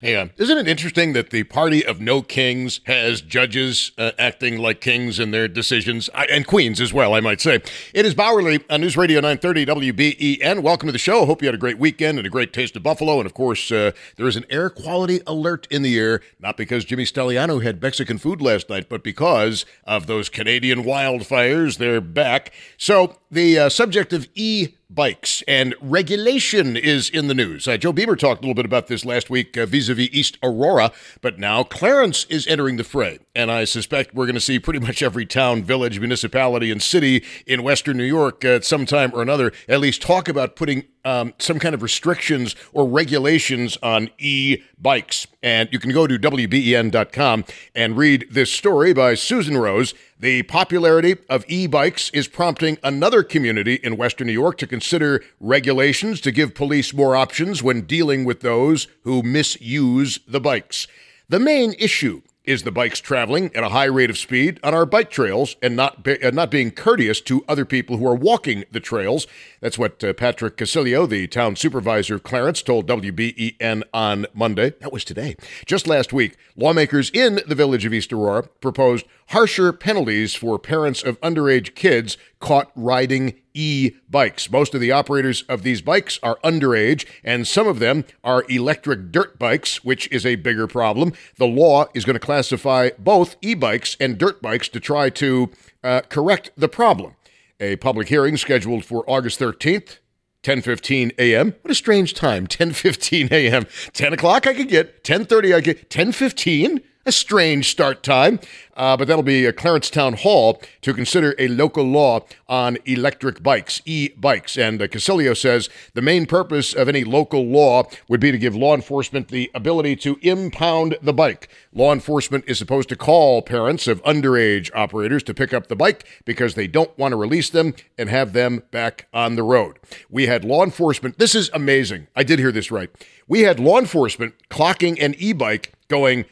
Hey, isn't it interesting that the party of no kings has judges acting like kings in their decisions, and queens as well, I might say. It is Bowerly on News Radio 930 WBEN. Welcome to the show. Hope you had a great weekend and a great taste of Buffalo. And, of course, there is an air quality alert in the air, not because Jimmy Stelliano had Mexican food last night, but because of those Canadian wildfires. They're back. So the subject of e-bikes and regulation is in the news. Joe Beamer talked a little bit about this last week vis-a-vis East Aurora, but now Clarence is entering the fray. And I suspect we're going to see pretty much every town, village, municipality, and city in Western New York at some time or another at least talk about putting some kind of restrictions or regulations on e-bikes. And you can go to WBEN.com and read this story by Susan Rose. The popularity of e-bikes is prompting another community in Western New York to consider regulations to give police more options when dealing with those who misuse the bikes. The main issue is the bikes traveling at a high rate of speed on our bike trails and not being courteous to other people who are walking the trails. That's what Patrick Casilio, the town supervisor of Clarence, told WBEN on Monday. That was today. Just last week, lawmakers in the village of East Aurora proposed harsher penalties for parents of underage kids caught riding e-bikes. Most of the operators of these bikes are underage, and some of them are electric dirt bikes, which is a bigger problem. The law is going to classify both e-bikes and dirt bikes to try to correct the problem. A public hearing scheduled for August 13th, 10:15 a.m. What a strange time, 10:15 a.m. 10 o'clock I could get, 10:30 I get, 10:15? A strange start time, but that'll be Clarence Town Hall to consider a local law on electric bikes, e-bikes. And Casilio says the main purpose of any local law would be to give law enforcement the ability to impound the bike. Law enforcement is supposed to call parents of underage operators to pick up the bike because they don't want to release them and have them back on the road. We had law enforcement. This is amazing. I did hear this right. We had law enforcement clocking an e-bike going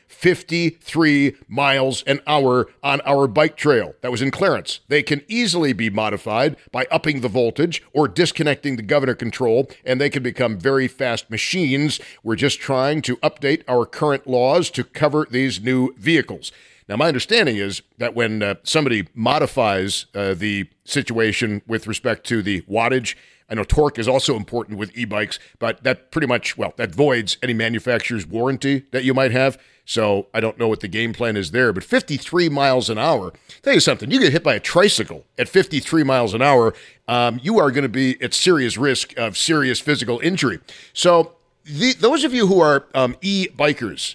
53 miles an hour on our bike trail. That was in Clarence. They can easily be modified by upping the voltage or disconnecting the governor control, and they can become very fast machines. We're just trying to update our current laws to cover these new vehicles. Now, my understanding is that when somebody modifies the situation with respect to the wattage, I know torque is also important with e-bikes, but that pretty much, that voids any manufacturer's warranty that you might have. So I don't know what the game plan is there, but 53 miles an hour, tell you something, you get hit by a tricycle at 53 miles an hour, you are going to be at serious risk of serious physical injury. So those of you who are e-bikers,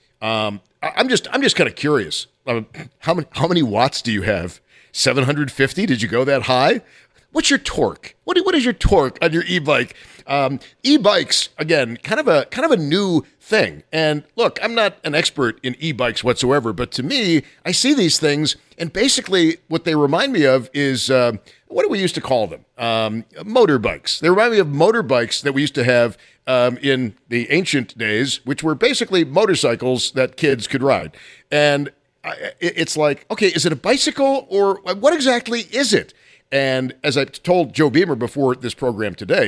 I'm just kind of curious. How many watts do you have? 750? Did you go that high? What's your torque? What is your torque on your e-bike? E-bikes, again, kind of a new thing. And look, I'm not an expert in e-bikes whatsoever, but to me, I see these things, and basically what they remind me of is, what do we used to call them? Motorbikes. They remind me of motorbikes that we used to have in the ancient days, which were basically motorcycles that kids could ride. And it's like, okay, is it a bicycle or what exactly is it? And as I told Joe Beamer before this program today,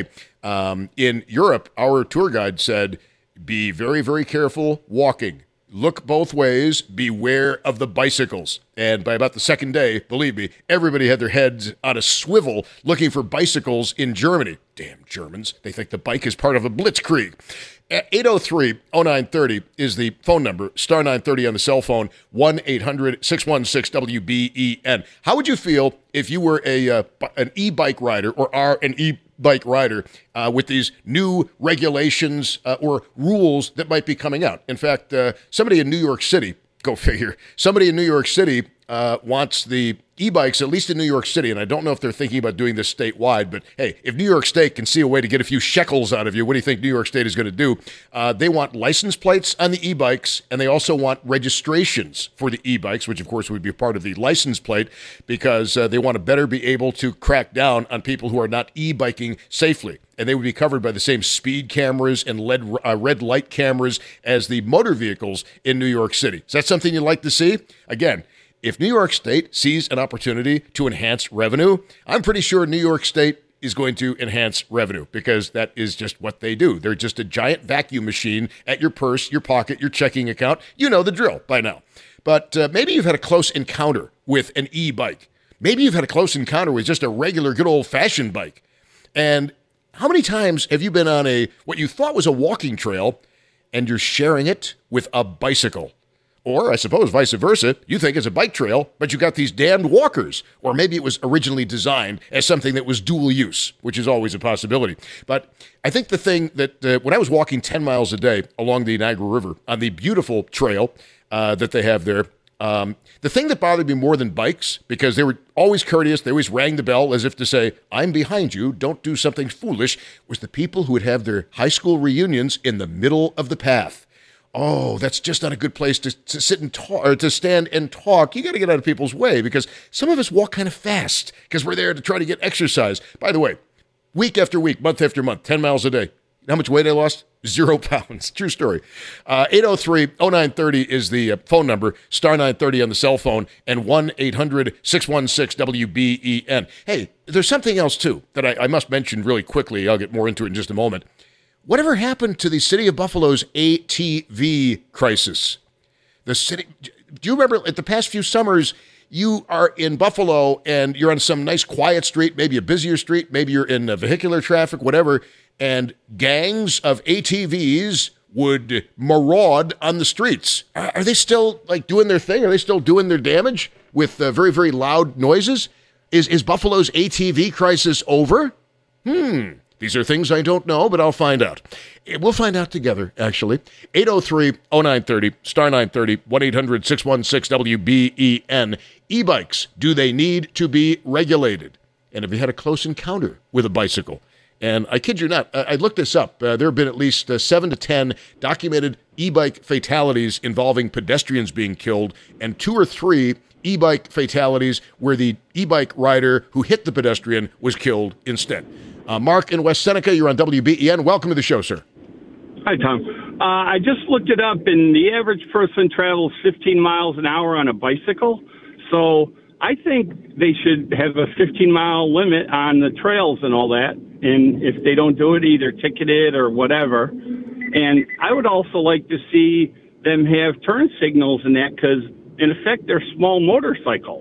in Europe, our tour guide said, be very, very careful walking. Look both ways. Beware of the bicycles. And by about the second day, believe me, everybody had their heads on a swivel looking for bicycles in Germany. Damn Germans. They think the bike is part of a blitzkrieg. 803-0930 is the phone number, star 930 on the cell phone, 1-800-616-WBEN. How would you feel if you were an e-bike rider or are an e-bike rider with these new regulations or rules that might be coming out? In fact, somebody in New York City, go figure, somebody in New York City wants the e-bikes, at least in New York City, and I don't know if they're thinking about doing this statewide, but hey, if New York State can see a way to get a few shekels out of you, what do you think New York State is going to do? They want license plates on the e-bikes, and they also want registrations for the e-bikes, which of course would be part of the license plate, because they want to better be able to crack down on people who are not e-biking safely. And they would be covered by the same speed cameras and red light cameras as the motor vehicles in New York City. Is that something you'd like to see? Again, if New York State sees an opportunity to enhance revenue, I'm pretty sure New York State is going to enhance revenue because that is just what they do. They're just a giant vacuum machine at your purse, your pocket, your checking account. You know the drill by now. But maybe you've had a close encounter with an e-bike. Maybe you've had a close encounter with just a regular good old-fashioned bike. And how many times have you been on what you thought was a walking trail and you're sharing it with a bicycle? Or, I suppose, vice versa, you think it's a bike trail, but you got these damned walkers. Or maybe it was originally designed as something that was dual use, which is always a possibility. But I think the thing that when I was walking 10 miles a day along the Niagara River on the beautiful trail that they have there, the thing that bothered me more than bikes, because they were always courteous, they always rang the bell as if to say, I'm behind you, don't do something foolish, was the people who would have their high school reunions in the middle of the path. Oh, that's just not a good place to sit and talk, or to stand and talk. You got to get out of people's way because some of us walk kind of fast because we're there to try to get exercise. By the way, week after week, month after month, 10 miles a day. How much weight I lost? 0 pounds. True story. 803-0930 is the phone number, star 930 on the cell phone, and 1-800-616-WBEN. Hey, there's something else, too, that I must mention really quickly. I'll get more into it in just a moment. Whatever happened to the city of Buffalo's ATV crisis? The city, do you remember at the past few summers, you are in Buffalo and you're on some nice quiet street, maybe a busier street, maybe you're in vehicular traffic, whatever, and gangs of ATVs would maraud on the streets. Are they still doing their thing? Are they still doing their damage with very, very loud noises? Is Buffalo's ATV crisis over? These are things I don't know, but I'll find out. We'll find out together, actually. 803-0930, star 930, 1-800-616-WBEN. E-bikes, do they need to be regulated? And have you had a close encounter with a bicycle? And I kid you not, I looked this up. There have been at least 7 to 10 documented e-bike fatalities involving pedestrians being killed, and 2 or 3 e-bike fatalities where the e-bike rider who hit the pedestrian was killed instead. Mark in West Seneca, you're on WBEN. Welcome to the show, sir. Hi, Tom. I just looked it up, and the average person travels 15 miles an hour on a bicycle. So I think they should have a 15-mile limit on the trails and all that. And if they don't do it, either ticket it or whatever. And I would also like to see them have turn signals in that because, in effect, they're small motorcycles.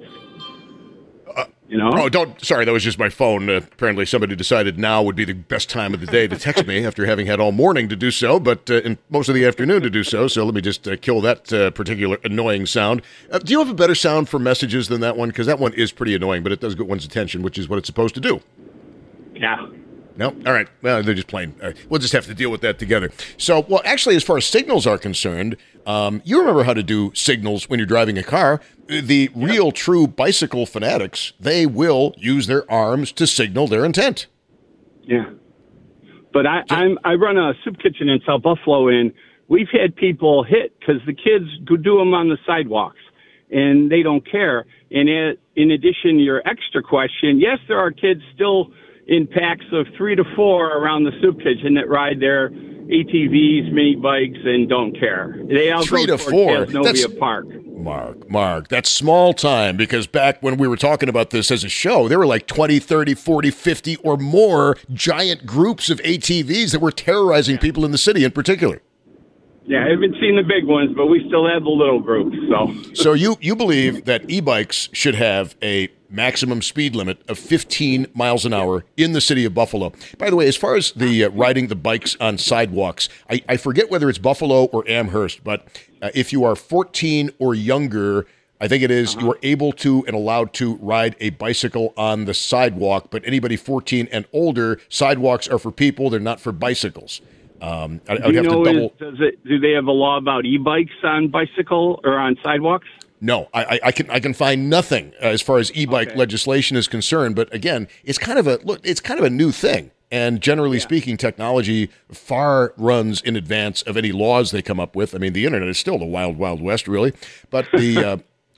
You know? Sorry, that was just my phone. Apparently somebody decided now would be the best time of the day to text me after having had all morning to do so, but in most of the afternoon to do so. So let me just kill that particular annoying sound. Do you have a better sound for messages than that one? Because that one is pretty annoying, but it does get one's attention, which is what it's supposed to do. Yeah. No? All right. Well, they're just plain. We'll just have to deal with that together. So, well, actually, as far as signals are concerned, you remember how to do signals when you're driving a car. The real, true bicycle fanatics, they will use their arms to signal their intent. Yeah. But I run a soup kitchen in South Buffalo, and we've had people hit because the kids go do them on the sidewalks, and they don't care. And in addition, your extra question, yes, there are kids still in packs of 3 to 4 around the soup kitchen that ride their ATVs, mini bikes, and don't care. They all 3 go to 4. Novia Park. Mark, that's small time because back when we were talking about this as a show, there were like 20, 30, 40, 50 or more giant groups of ATVs that were terrorizing people in the city in particular. Yeah, I haven't seen the big ones, but we still have the little groups. So you believe that e-bikes should have a maximum speed limit of 15 miles an hour in the city of Buffalo. By the way, as far as the riding the bikes on sidewalks, I forget whether it's Buffalo or Amherst, but if you are 14 or younger, I think it is, you are able to and allowed to ride a bicycle on the sidewalk, but anybody 14 and older, sidewalks are for people, they're not for bicycles. I would have to double. Do they have a law about e-bikes on bicycle or on sidewalks? No, I can find nothing as far as e-bike legislation is concerned. But again, it's kind of a new thing, and generally speaking, technology far runs in advance of any laws they come up with. I mean, the internet is still the wild, wild west, really. But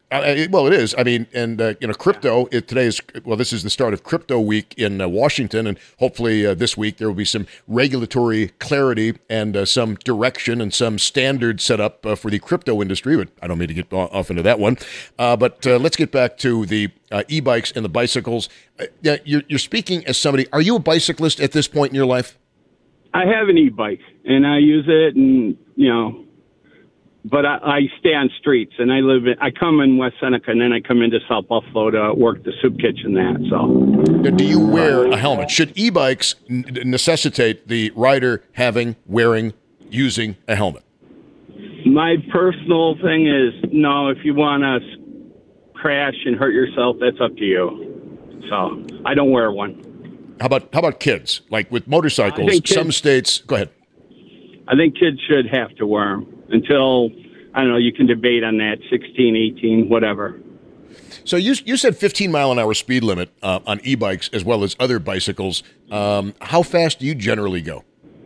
Well, it is. I mean, and crypto. This is the start of Crypto Week in Washington, and hopefully this week there will be some regulatory clarity and some direction and some standards set up for the crypto industry. But I don't mean to get off into that one. But let's get back to the e-bikes and the bicycles. You're speaking as somebody. Are you a bicyclist at this point in your life? I have an e-bike, and I use it, and but I stay on streets, and I come in West Seneca, and then I come into South Buffalo to work the soup kitchen. Do you wear a helmet? Should e-bikes necessitate the rider using a helmet? My personal thing is no. If you want to crash and hurt yourself, that's up to you. So I don't wear one. How about kids? Like with motorcycles, some states. Go ahead. I think kids should have to wear them until, I don't know, you can debate on that, 16, 18, whatever. So you said 15-mile-an-hour speed limit on e-bikes as well as other bicycles. How fast do you generally go?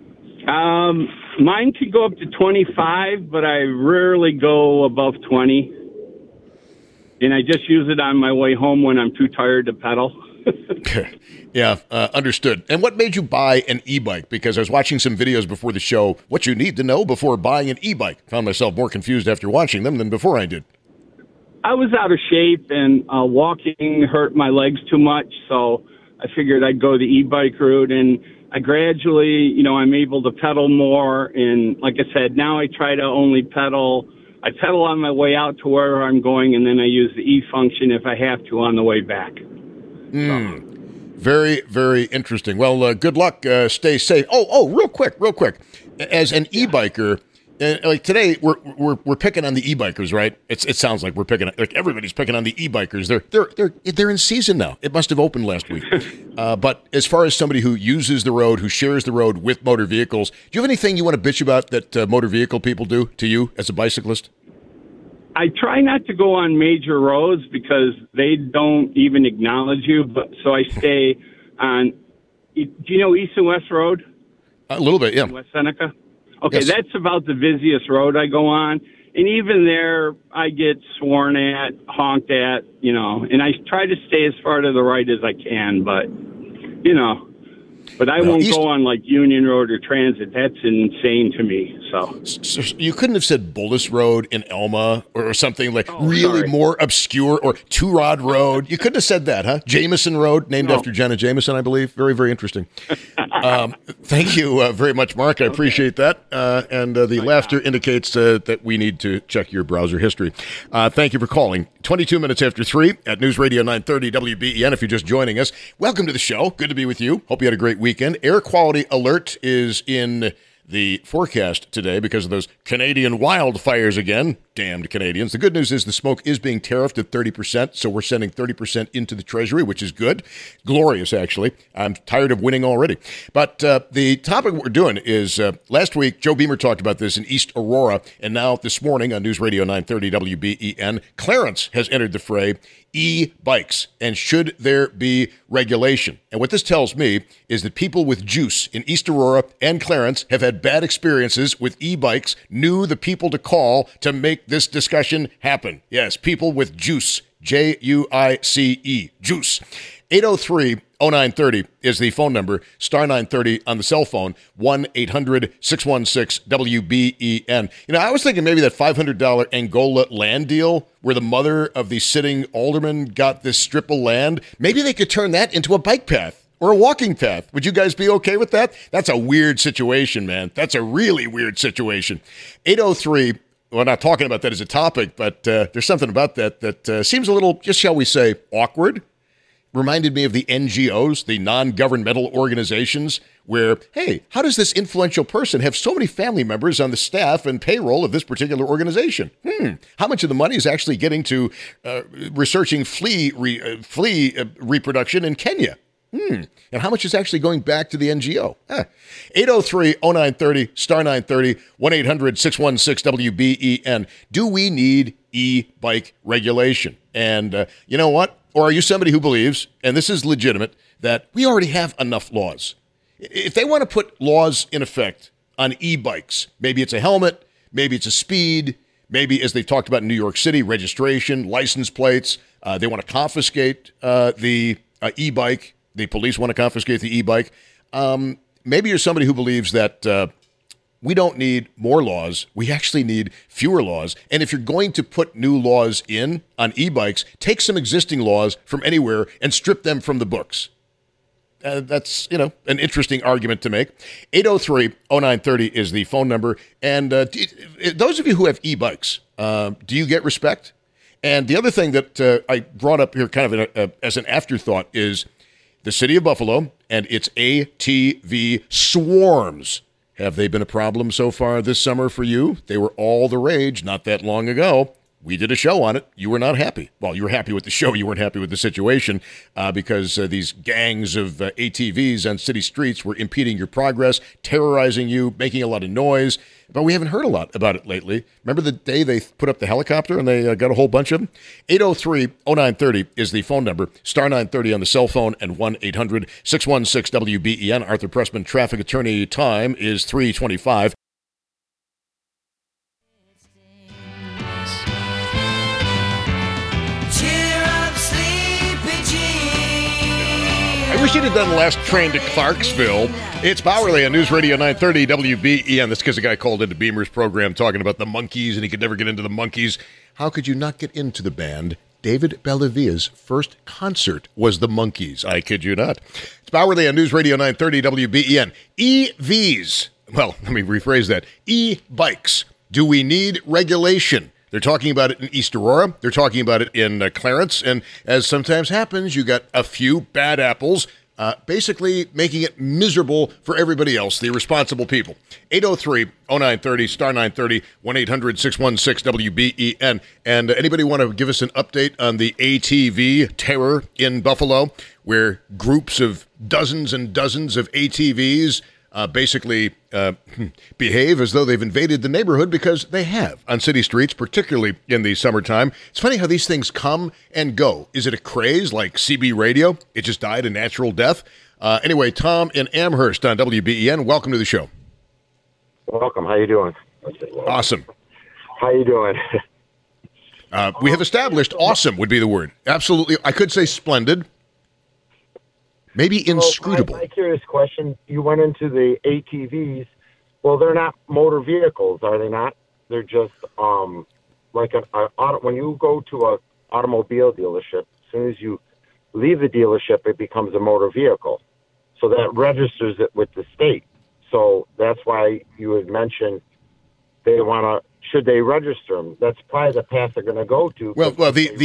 Mine could go up to 25, but I rarely go above 20. And I just use it on my way home when I'm too tired to pedal. Yeah, understood. And what made you buy an e-bike? Because I was watching some videos before the show, what you need to know before buying an e-bike. Found myself more confused after watching them than before I did. I was out of shape, and walking hurt my legs too much, so I figured I'd go the e-bike route. And I gradually, I'm able to pedal more. And like I said, now I try to only pedal. I pedal on my way out to where I'm going, and then I use the e-function if I have to on the way back. Very, very interesting. Well, good luck. Stay safe. Oh, real quick. As an e-biker, like today, we're picking on the e-bikers, right? It sounds like we're picking on, like everybody's picking on the e-bikers. They're in season now. It must have opened last week. But as far as somebody who uses the road, who shares the road with motor vehicles, do you have anything you want to bitch about that motor vehicle people do to you as a bicyclist? I try not to go on major roads because they don't even acknowledge you. So I stay on. Do you know East and West Road? A little bit, yeah. West Seneca. Okay, yes. That's about the busiest road I go on, and even there I get sworn at, honked at, And I try to stay as far to the right as I can, but But I won't go on like Union Road or Transit. That's insane to me. So you couldn't have said Bullis Road in Elma or something like more obscure, or Two Rod Road. You couldn't have said that, huh? Jameson Road, named after Jenna Jameson, I believe. Very, very interesting. Thank you very much, Mark. I appreciate that. And the laughter indicates that we need to check your browser history. Thank you for calling. 22 minutes after 3 at News Radio 930 WBEN. If you're just joining us, welcome to the show. Good to be with you. Hope you had a great weekend. Air quality alert is in the forecast today because of those Canadian wildfires again. Damned Canadians. The good news is the smoke is being tariffed at 30%, so we're sending 30% into the Treasury, which is good. Glorious, actually. I'm tired of winning already. But the topic we're doing is, last week, Joe Beamer talked about this in East Aurora, and now this morning on News Radio 930 WBEN, Clarence has entered the fray, e-bikes, and should there be regulation? And what this tells me is that people with juice in East Aurora and Clarence have had bad experiences with e-bikes, knew the people to call to make this discussion happen. Yes, people with juice, J-U-I-C-E, juice. 803-0930 is the phone number, star 930 on the cell phone, 1-800-616-WBEN. I was thinking maybe that $500 Angola land deal where the mother of the sitting alderman got this strip of land, maybe they could turn that into a bike path or a walking path. Would you guys be okay with that? That's a weird situation, man. That's a really weird situation. 803, we're not talking about that as a topic, but there's something about that seems a little, just shall we say, awkward. Reminded me of the NGOs, the non-governmental organizations, where, hey, how does this influential person have so many family members on the staff and payroll of this particular organization? How much of the money is actually getting to researching flea reproduction in Kenya? And how much is actually going back to the NGO? 803-0930, star 930, 1-800-616-WBEN. Do we need e-bike regulation? And you know what? Or are you somebody who believes, and this is legitimate, that we already have enough laws? If they want to put laws in effect on e-bikes, maybe it's a helmet, maybe it's a speed, maybe, as they've talked about in New York City, registration, license plates. They want to confiscate the e-bike. The police want to confiscate the e-bike. Maybe you're somebody who believes that we don't need more laws. We actually need fewer laws. And if you're going to put new laws in on e-bikes, take some existing laws from anywhere and strip them from the books. That's, an interesting argument to make. 803-0930 is the phone number. And those of you who have e-bikes, do you get respect? And the other thing that I brought up here kind of as an afterthought is the city of Buffalo and its ATV swarms. Have they been a problem so far this summer for you? They were all the rage not that long ago. We did a show on it. You were not happy. Well, you were happy with the show. You weren't happy with the situation because these gangs of ATVs on city streets were impeding your progress, terrorizing you, making a lot of noise. But we haven't heard a lot about it lately. Remember the day they put up the helicopter and they got a whole bunch of them? 803-0930 is the phone number. Star 930 on the cell phone and 1-800-616-WBEN. Arthur Pressman, traffic attorney. Time is 3:25. I wish you'd have done the last train to Clarksville. It's Bowerly on News Radio 930 WBEN. That's because a guy called into Beamer's program talking about the Monkees, and he could never get into the Monkees. How could you not get into the band? David Bellavia's first concert was the Monkees. I kid you not. It's Bowerly on News Radio 930 WBEN. EVs. Well, let me rephrase that. E-bikes. Do we need regulation? They're talking about it in East Aurora. They're talking about it in Clarence. And as sometimes happens, you got a few bad apples basically making it miserable for everybody else, the irresponsible people. 803-0930, star 930, 1-800-616-WBEN. And anybody want to give us an update on the ATV terror in Buffalo, where groups of dozens and dozens of ATVs basically behave as though they've invaded the neighborhood, because they have on city streets, particularly in the summertime. It's funny how these things come and go. Is it a craze like CB radio? It just died a natural death. Anyway, Tom in Amherst on WBEN. Welcome to the show. Welcome. How you doing? Awesome. How you doing? We have established awesome would be the word. Absolutely. I could say splendid. Maybe inscrutable. My curious question, you went into the ATVs. Well, they're not motor vehicles, are they not? They're just like when you go to an automobile dealership, as soon as you leave the dealership, it becomes a motor vehicle. So that registers it with the state. So that's why you had mentioned should they register them? That's probably the path they're going to go to. Well,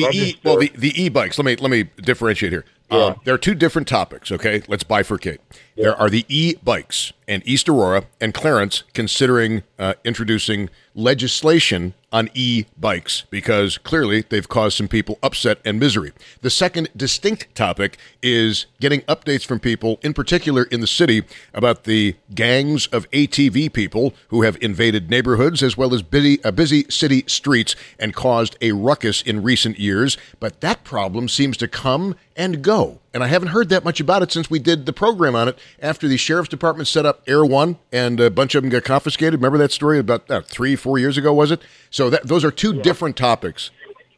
the e-bikes. Let me differentiate here. Yeah. There are two different topics. Okay, let's bifurcate. Yeah. There are the e-bikes, and East Aurora and Clarence considering introducing legislation on e-bikes because clearly they've caused some people upset and misery. The second distinct topic is getting updates from people, in particular in the city, about the gangs of ATV people who have invaded neighborhoods as well as busy city streets and caused a ruckus in recent years. But that problem seems to come and go. And I haven't heard that much about it since we did the program on it after the sheriff's department set up Air One and a bunch of them got confiscated. Remember that story about 3-4 years ago, was it? So those are two different topics.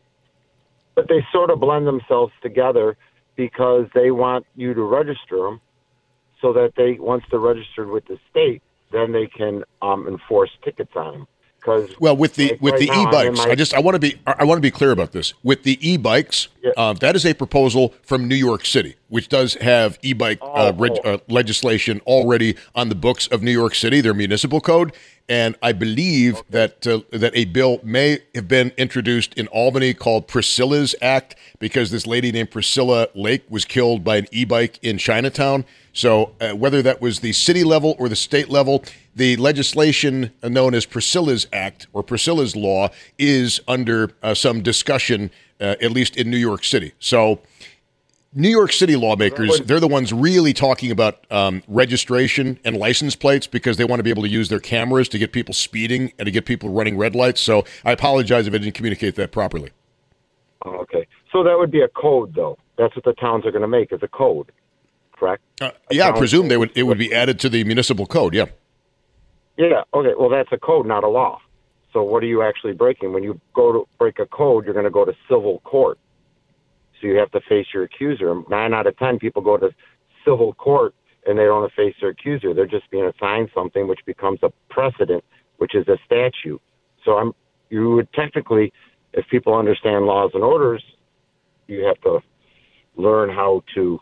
But they sort of blend themselves together because they want you to register them so that once they're registered with the state, then they can enforce tickets on them. Well, with the e-bikes, I want to be clear about this. With the e-bikes, that is a proposal from New York City, which does have e-bike legislation already on the books of New York City, their municipal code. And I believe that a bill may have been introduced in Albany called Priscilla's Act because this lady named Priscilla Lake was killed by an e-bike in Chinatown. So whether that was the city level or the state level, the legislation known as Priscilla's Act or Priscilla's Law is under some discussion, at least in New York City. So New York City lawmakers, they're the ones really talking about registration and license plates because they want to be able to use their cameras to get people speeding and to get people running red lights. So I apologize if I didn't communicate that properly. Okay. So that would be a code, though. That's what the towns are going to make, is a code, correct? I presume it would be added to the municipal code, yeah. Yeah, okay. Well, that's a code, not a law. So what are you actually breaking? When you go to break a code, you're going to go to civil court. So you have to face your accuser. 9 out of 10 people go to civil court and they don't face their accuser. They're just being assigned something which becomes a precedent, which is a statute. So you would technically, if people understand laws and orders, you have to learn how to,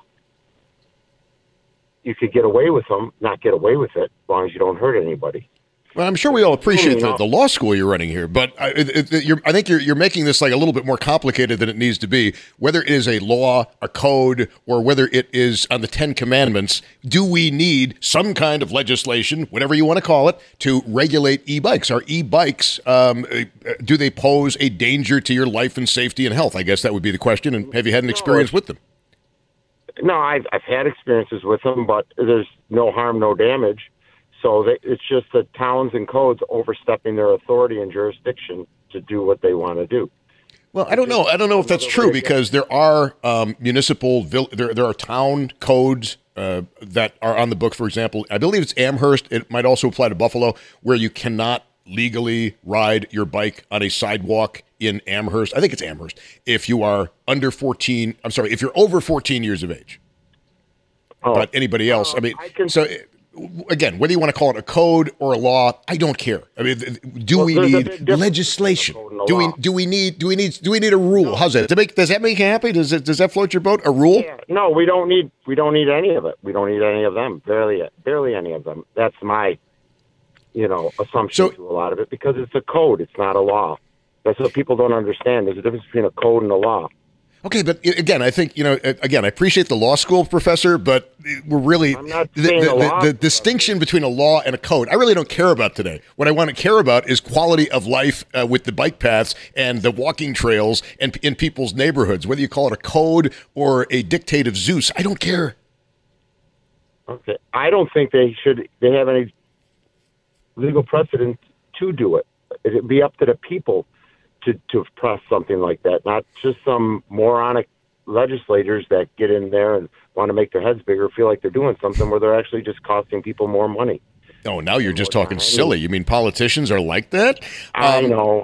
you could get away with them, not get away with it, as long as you don't hurt anybody. Well, I'm sure we all appreciate the law school you're running here, but I think you're making this like a little bit more complicated than it needs to be. Whether it is a law, a code, or whether it is on the 10 Commandments, do we need some kind of legislation, whatever you want to call it, to regulate e-bikes? Are e-bikes, do they pose a danger to your life and safety and health? I guess that would be the question. And have you had an experience with them? No, I've had experiences with them, but there's no harm, no damage. So it's just the towns and codes overstepping their authority and jurisdiction to do what they want to do. Well, I don't know. I don't know if that's true because there are there are town codes that are on the book. For example, I believe it's Amherst. It might also apply to Buffalo, where you cannot legally ride your bike on a sidewalk in Amherst. I think it's Amherst. If you are under 14, I'm sorry, if you're over 14 years of age. Oh, but anybody else, again, whether you want to call it a code or a law, I don't care. I mean, do we need legislation? Do we need a rule? How's that? Does that make you happy? Does that float your boat? A rule? Yeah. No, we don't need any of it. We don't need any of them. Barely any of them. That's my, assumption to a lot of it because it's a code. It's not a law. That's what people don't understand. There's a difference between a code and a law. Okay, but again, I think, I appreciate the law school professor, but we're really, the distinction between a law and a code, I really don't care about today. What I want to care about is quality of life with the bike paths and the walking trails and in people's neighborhoods, whether you call it a code or a dictate of Zeus. I don't care. Okay. I don't think they have any legal precedent to do it. It'd be up to the people to press something like that, not just some moronic legislators that get in there and want to make their heads bigger, feel like they're doing something where they're actually just costing people more money. Oh, now you're just talking silly. You mean politicians are like that? I know.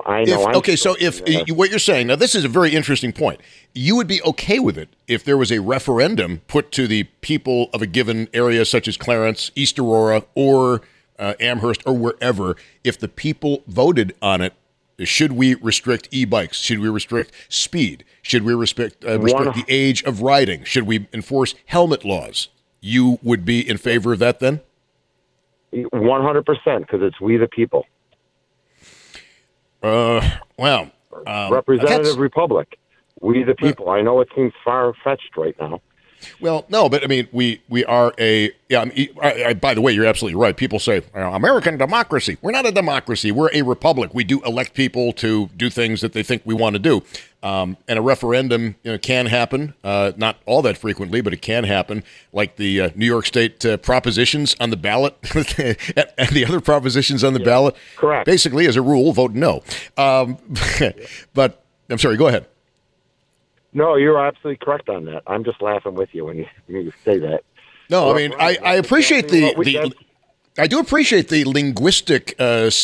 What you're saying, now this is a very interesting point. You would be okay with it if there was a referendum put to the people of a given area such as Clarence, East Aurora, or Amherst, or wherever, if the people voted on it. Should we restrict e-bikes? Should we restrict speed? Should we restrict the age of riding? Should we enforce helmet laws? You would be in favor of that then? 100%, because it's we the people. Representative Republic. We the people. I know it seems far-fetched right now. Well, no, but I mean, we are by the way, you're absolutely right. People say, American democracy. We're not a democracy. We're a republic. We do elect people to do things that they think we want to do. And a referendum can happen, not all that frequently, but it can happen, like the New York State propositions on the ballot and the other propositions on the ballot. Correct. Basically, as a rule, vote no. But I'm sorry, go ahead. No, you're absolutely correct on that. I'm just laughing with you when you say that. No, I mean, I appreciate I do appreciate the linguistic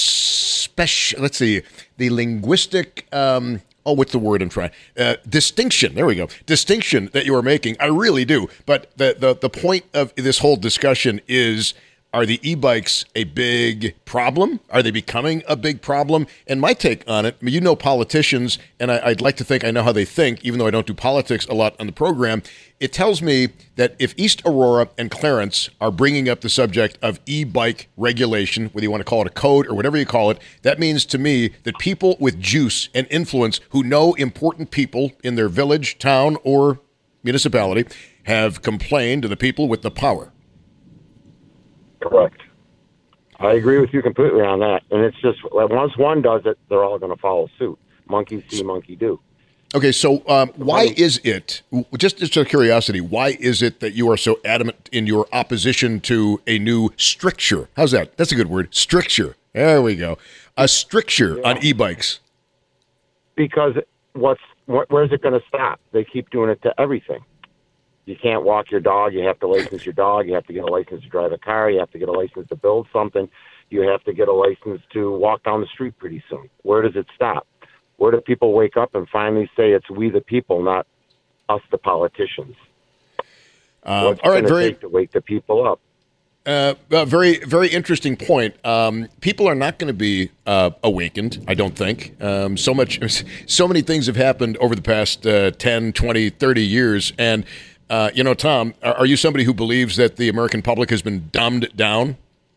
the linguistic what's the word I'm trying? Distinction. There we go. Distinction that you are making. I really do. But the point of this whole discussion is, are the e-bikes a big problem? Are they becoming a big problem? And my take on it, politicians, and I'd like to think I know how they think, even though I don't do politics a lot on the program. It tells me that if East Aurora and Clarence are bringing up the subject of e-bike regulation, whether you want to call it a code or whatever you call it, that means to me that people with juice and influence who know important people in their village, town, or municipality have complained to the people with the power. Correct. I agree with you completely on that. And it's just, once one does it, they're all going to follow suit. Monkey see, monkey do. Okay, so why is it, just out of curiosity, why is it that you are so adamant in your opposition to a new stricture? How's that? That's a good word. Stricture. There we go. A stricture on e-bikes. Because where's it going to stop? They keep doing it to everything. You can't walk your dog. You have to license your dog. You have to get a license to drive a car. You have to get a license to build something. you have to get a license to walk down the street pretty soon. Where does it stop? Where do people wake up and finally say it's we the people, not us the politicians? What's all right, going to take to wake the people up? Very, very interesting point. People are not going to be awakened, I don't think. So many things have happened over the past 10, 20, 30 years. And, Tom, are you somebody who believes that the American public has been dumbed down?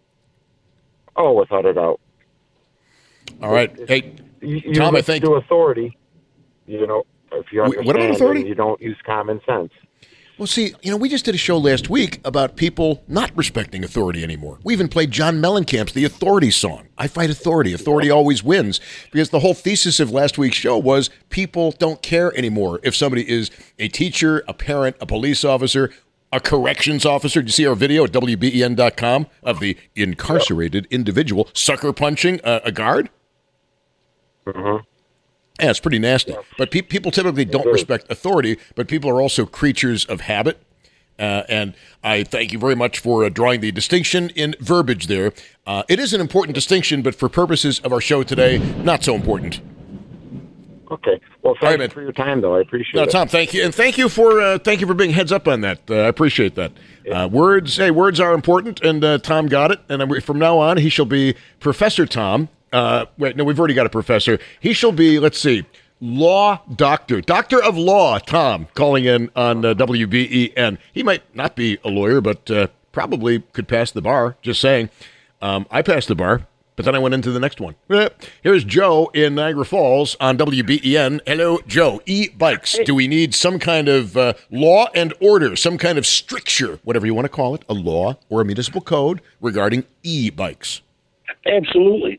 Oh, without a doubt. All right. Hey, you Tom, I think... to authority, if you understand, what about authority? And you don't use common sense. Well, see, we just did a show last week about people not respecting authority anymore. We even played John Mellencamp's The Authority song. I fight authority. Authority always wins. Because the whole thesis of last week's show was people don't care anymore if somebody is a teacher, a parent, a police officer, a corrections officer. Did you see our video at WBEN.com of the incarcerated individual sucker punching a guard? Mm-hmm. Yeah, it's pretty nasty. But people typically don't respect authority, but people are also creatures of habit. And I thank you very much for drawing the distinction in verbiage there. It is an important distinction, but for purposes of our show today, not so important. Okay. Well, thank you for your time, though. I appreciate it. Tom, thank you, and thank you for being heads up on that. I appreciate that. Words are important, and Tom got it. And from now on, he shall be Professor Tom. Wait, no, we've already got a professor. He shall be, let's see, law doctor of law, Tom, calling in on WBEN. He might not be a lawyer, but probably could pass the bar, just saying. I passed the bar, but then I went into the next one. Here's Joe in Niagara Falls on WBEN. Hello, Joe. E-bikes. Do we need some kind of law and order, some kind of stricture, whatever you want to call it, a law or a municipal code regarding e-bikes? Absolutely.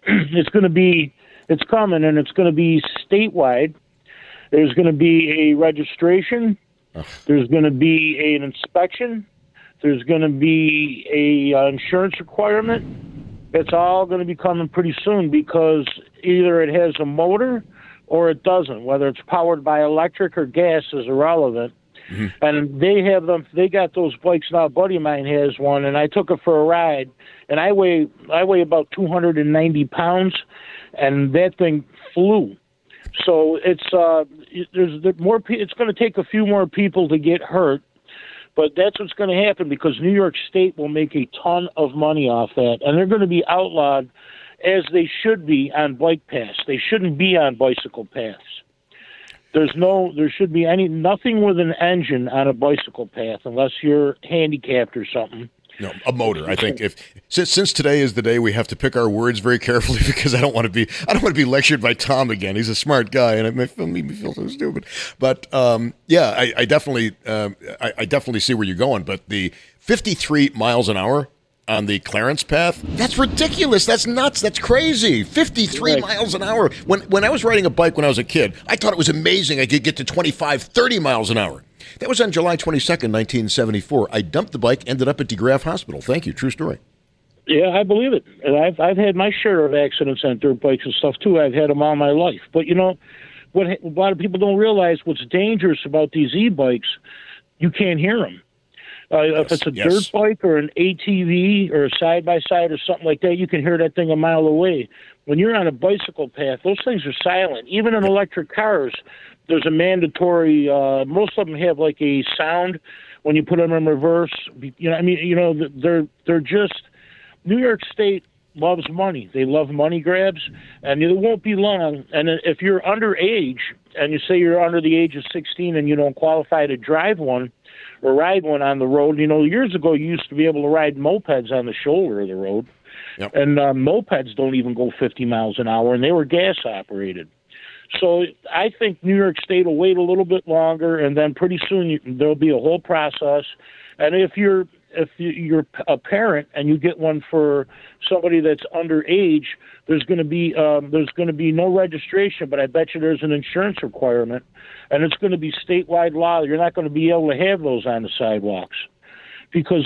It's coming, and it's going to be statewide. There's going to be a registration. There's going to be an inspection. There's going to be a insurance requirement. It's all going to be coming pretty soon because either it has a motor or it doesn't. Whether it's powered by electric or gas is irrelevant. Mm-hmm. And they got those bikes now. A buddy of mine has one, and I took it for a ride, and I weigh about 290 pounds, and that thing flew. So it's it's going to take a few more people to get hurt, but that's what's going to happen because New York State will make a ton of money off that, and they're going to be outlawed as they should be on bike paths. They shouldn't be on bicycle paths. There should be nothing with an engine on a bicycle path unless you're handicapped or something. No, a motor. I think since today is the day we have to pick our words very carefully because I don't want to be lectured by Tom again. He's a smart guy, and it made me feel so stupid. But I definitely see where you're going. But the 53 miles an hour on the Clarence path, that's ridiculous. That's nuts. That's crazy. 53 miles an hour. When I was riding a bike when I was a kid, I thought it was amazing I could get to 25, 30 miles an hour. That was on July 22nd, 1974. I dumped the bike, ended up at DeGraff Hospital. Thank you. True story. Yeah, I believe it. And I've had my share of accidents on dirt bikes and stuff, too. I've had them all my life. But, what a lot of people don't realize what's dangerous about these e-bikes, you can't hear them. If it's a dirt bike or an ATV or a side-by-side or something like that, you can hear that thing a mile away. When you're on a bicycle path, those things are silent. Even in electric cars, there's a mandatory, most of them have like a sound when you put them in reverse. They're just, New York State loves money. They love money grabs, and it won't be long. And if you're underage, and you say you're under the age of 16 and you don't qualify to drive one, or ride one on the road. Years ago, you used to be able to ride mopeds on the shoulder of the road. Yep. And mopeds don't even go 50 miles an hour, and they were gas-operated. So I think New York State will wait a little bit longer, and then pretty soon there'll be a whole process. And if you're a parent and you get one for somebody that's underage, there's going to be no registration, but I bet you there's an insurance requirement, and it's going to be statewide law. You're not going to be able to have those on the sidewalks because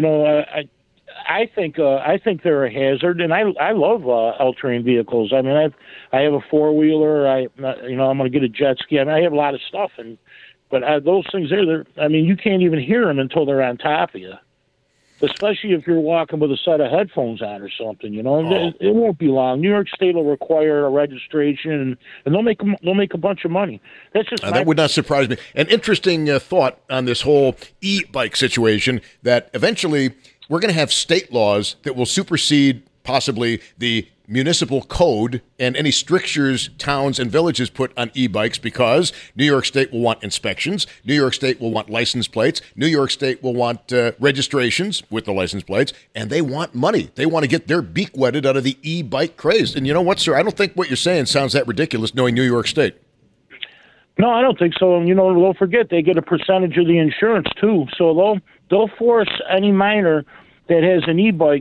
I think they're a hazard, and I love all-terrain vehicles. I mean, I have a four-wheeler. I'm going to get a jet ski. I mean, I have a lot of stuff, but those things you can't even hear them until they're on top of you. especially if you're walking with a set of headphones on or something. It won't be long. New York State will require a registration, and they'll make a bunch of money. That's just that would not surprise me. An interesting thought on this whole e-bike situation, that eventually we're going to have state laws that will supersede possibly the municipal code and any strictures towns and villages put on e-bikes, because New York State will want inspections. New York State will want license plates. New York State will want registrations with the license plates, and they want money. They want to get their beak wetted out of the e-bike craze. And you know what, sir? I don't think what you're saying sounds that ridiculous, knowing New York State. No, I don't think so. And, don't forget, they get a percentage of the insurance, too. So they'll force any minor that has an e-bike,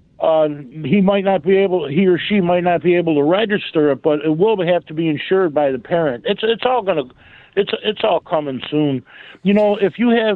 he or she might not be able to register it, but it will have to be insured by the parent. It's all coming soon. If you have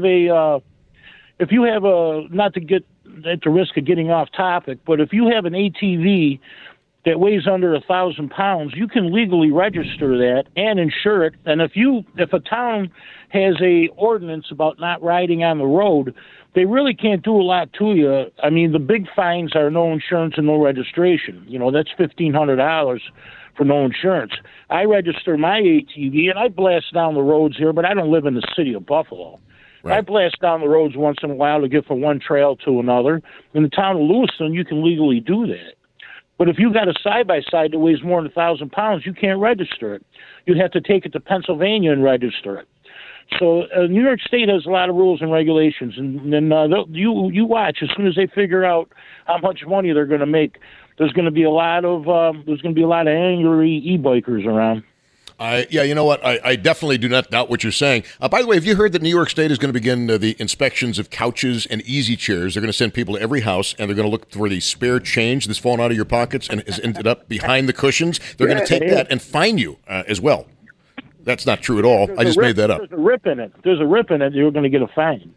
not to get at the risk of getting off topic, but if you have an ATV that weighs under 1,000 pounds, you can legally register that and insure it. And if a town has a ordinance about not riding on the road, they really can't do a lot to you. I mean, the big fines are no insurance and no registration. That's $1,500 for no insurance. I register my ATV, and I blast down the roads here, but I don't live in the city of Buffalo. Right. I blast down the roads once in a while to get from one trail to another. In the town of Lewiston, you can legally do that. But if you got a side-by-side that weighs more than 1,000 pounds, you can't register it. You'd have to take it to Pennsylvania and register it. So New York State has a lot of rules and regulations, and then you watch. As soon as they figure out how much money they're going to make, there's going to be a lot of angry e-bikers around. Yeah, you know what? I definitely do not doubt what you're saying. By the way, have you heard that New York State is going to begin the inspections of couches and easy chairs? They're going to send people to every house, and they're going to look for the spare change that's fallen out of your pockets and has ended up behind the cushions. They're going to take that and fine you as well. That's not true at all. I just made that up. There's a rip in it. You're going to get a fine.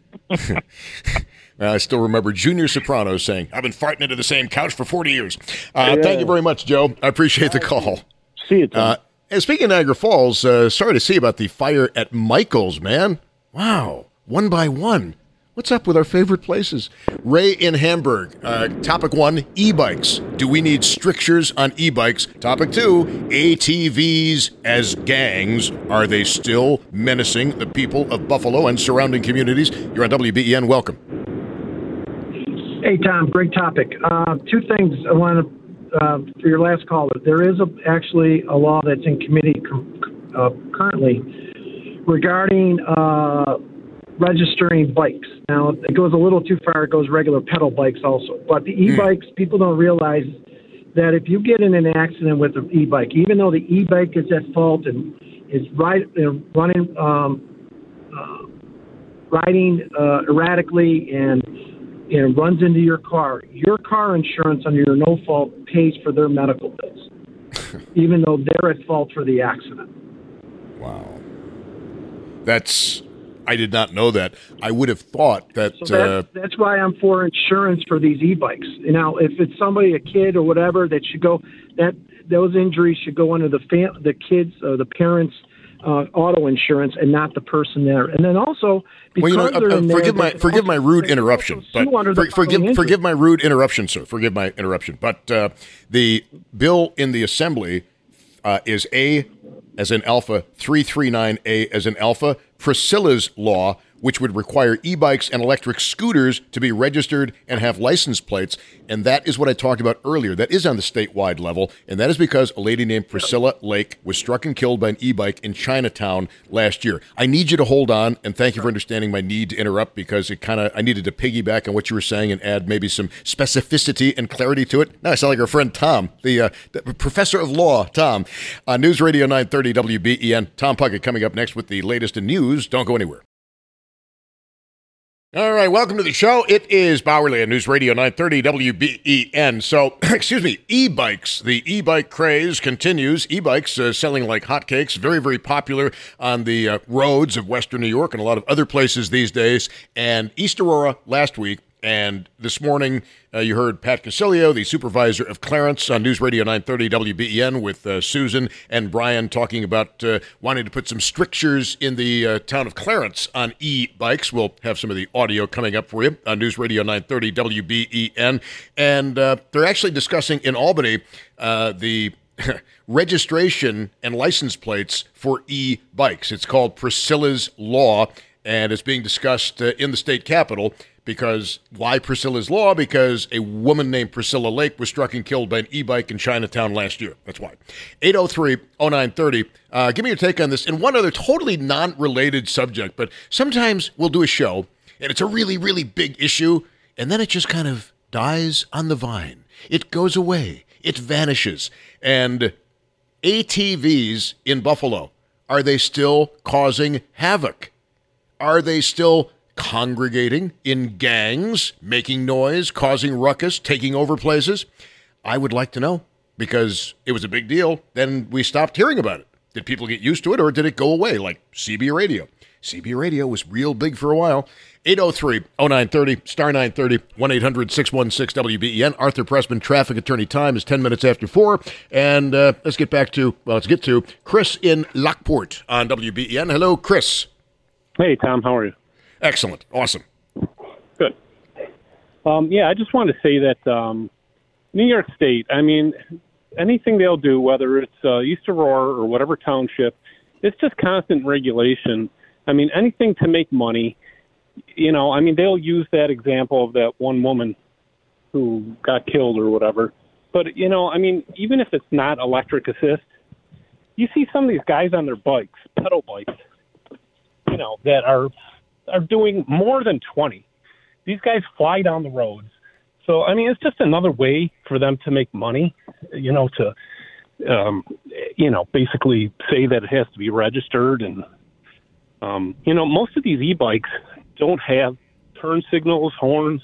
I still remember Junior Soprano saying, "I've been farting into the same couch for 40 years." Thank you very much, Joe. I appreciate the call. See you, Tom. And speaking of Niagara Falls, sorry to see about the fire at Michael's, man. Wow. One by one. What's up with our favorite places? Ray in Hamburg. Topic 1, e-bikes. Do we need strictures on e-bikes? Topic 2, ATVs as gangs. Are they still menacing the people of Buffalo and surrounding communities? You're on WBEN. Welcome. Hey, Tom. Great topic. Two things I want to, for your last caller. There is actually a law that's in committee currently regarding registering bikes. Now, it goes a little too far. It goes regular pedal bikes also. But the e-bikes, people don't realize that if you get in an accident with an e-bike, even though the e-bike is at fault and is riding erratically and runs into your car insurance under your no fault pays for their medical bills, even though they're at fault for the accident. Wow. I did not know that. I would have thought that. So that's why I'm for insurance for these e-bikes. Now, if it's somebody, a kid or whatever, that should go. Those injuries should go under the kids or the parents' auto insurance and not the person there. And then also, because forgive my rude interruption, but forgive my rude interruption, sir. Forgive my interruption. But the bill in the Assembly is A as in Alpha, 339A as in Alpha, Priscilla's law, which would require e-bikes and electric scooters to be registered and have license plates. And that is what I talked about earlier. That is on the statewide level. And that is because a lady named Priscilla Lake was struck and killed by an e-bike in Chinatown last year. I need you to hold on, and thank you for understanding my need to interrupt, because I needed to piggyback on what you were saying and add maybe some specificity and clarity to it. Now I sound like our friend Tom, the professor of law, Tom. News Radio 930 WBEN. Tom Puckett coming up next with the latest in news. Don't go anywhere. All right, welcome to the show. It is Bowerly on News Radio 930 WBEN. So, e-bikes. The e-bike craze continues. E-bikes selling like hotcakes. Very, very popular on the roads of Western New York and a lot of other places these days. And East Aurora last week And this morning, you heard Pat Casilio, the supervisor of Clarence, on News Radio 930 WBEN with Susan and Brian talking about wanting to put some strictures in the town of Clarence on e-bikes. We'll have some of the audio coming up for you on News Radio 930 WBEN. And they're actually discussing in Albany the registration and license plates for e-bikes. It's called Priscilla's Law, and it's being discussed in the state capitol. Because why Priscilla's Law? Because a woman named Priscilla Lake was struck and killed by an e-bike in Chinatown last year. That's why. 803-0930. Give me your take on this. And one other totally non-related subject, but sometimes we'll do a show, and it's a really, really big issue, and then it just kind of dies on the vine. It goes away. It vanishes. And ATVs in Buffalo, are they still causing havoc? Are they still congregating in gangs, making noise, causing ruckus, taking over places? I would like to know, because it was a big deal. Then we stopped hearing about it. Did people get used to it, or did it go away like CB Radio? CB Radio was real big for a while. 803-0930, star 930, 1-800-616-WBEN. Arthur Pressman, traffic attorney. Time is 10 minutes after 4. And let's get to Chris in Lockport on WBEN. Hello, Chris. Hey, Tom. How are you? Excellent. Awesome. Good. I just wanted to say that New York State, I mean, anything they'll do, whether it's East Aurora or whatever township, it's just constant regulation. I mean, anything to make money. They'll use that example of that one woman who got killed or whatever. But, even if it's not electric assist, you see some of these guys on their bikes, pedal bikes, that are doing more than 20. These guys fly down the roads. So, it's just another way for them to make money, to, basically say that it has to be registered. And, most of these e-bikes don't have turn signals, horns,